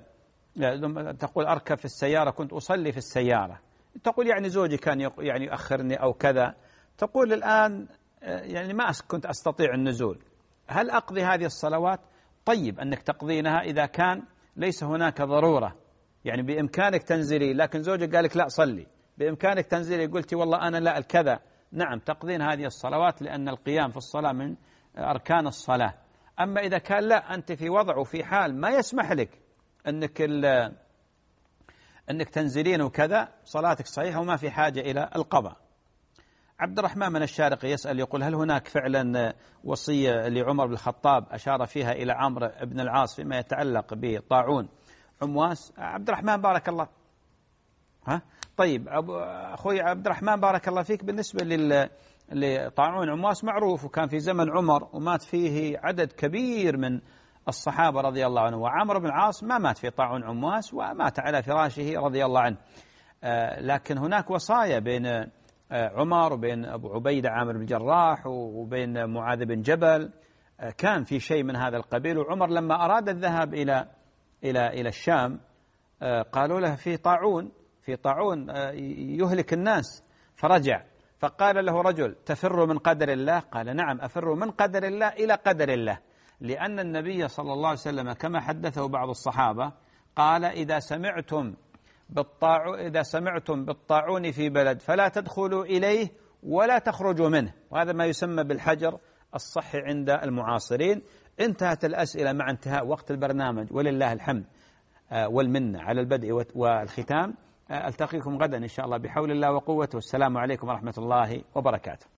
تقول أركب في السيارة كنت أصلي في السيارة، تقول يعني زوجي كان يعني يؤخرني أو كذا، تقول الآن يعني ما كنت أستطيع النزول، هل أقضي هذه الصلوات؟ طيب أنك تقضينها إذا كان ليس هناك ضرورة، يعني بإمكانك تنزلي لكن زوجك قال لك لا صلي، بإمكانك تنزلي قلتي والله أنا لا الكذا، نعم تقضين هذه الصلوات لأن القيام في الصلاة من أركان الصلاة. أما إذا كان لا أنت في وضع وفي حال ما يسمح لك أنك أنك تنزلين وكذا صلاتك صحيحة وما في حاجة إلى القضاء. عبد الرحمن من الشارقة يسأل يقول هل هناك فعلا وصية لعمر بن الخطاب أشار فيها إلى عمرو بن العاص فيما يتعلق بطاعون عمواس؟ عبد الرحمن بارك الله ها طيب أخوي عبد الرحمن بارك الله فيك، بالنسبة لل لطاعون عمواس معروف وكان في زمن عمر ومات فيه عدد كبير من الصحابة رضي الله عنهم، وعمرو بن العاص ما مات في طاعون عمواس ومات على فراشه رضي الله عنه. آه لكن هناك وصايا بين آه عمر وبين أبو عبيدة عامر بن الجراح وبين معاذ بن جبل، آه كان في شيء من هذا القبيل. وعمر لما أراد الذهاب إلى إلى إلى الشام آه قالوا له في طاعون في طاعون آه يهلك الناس، فرجع فقال له رجل تفر من قدر الله؟ قال نعم أفر من قدر الله إلى قدر الله، لأن النبي صلى الله عليه وسلم كما حدثه بعض الصحابة قال إذا سمعتم بالطاعون إذا سمعتم بالطاعون في بلد فلا تدخلوا إليه ولا تخرجوا منه، وهذا ما يسمى بالحجر الصحي عند المعاصرين. انتهت الأسئلة مع انتهاء وقت البرنامج ولله الحمد والمنة على البدء والختام. ألتقيكم غدا إن شاء الله بحول الله وقوته. والسلام عليكم ورحمة الله وبركاته.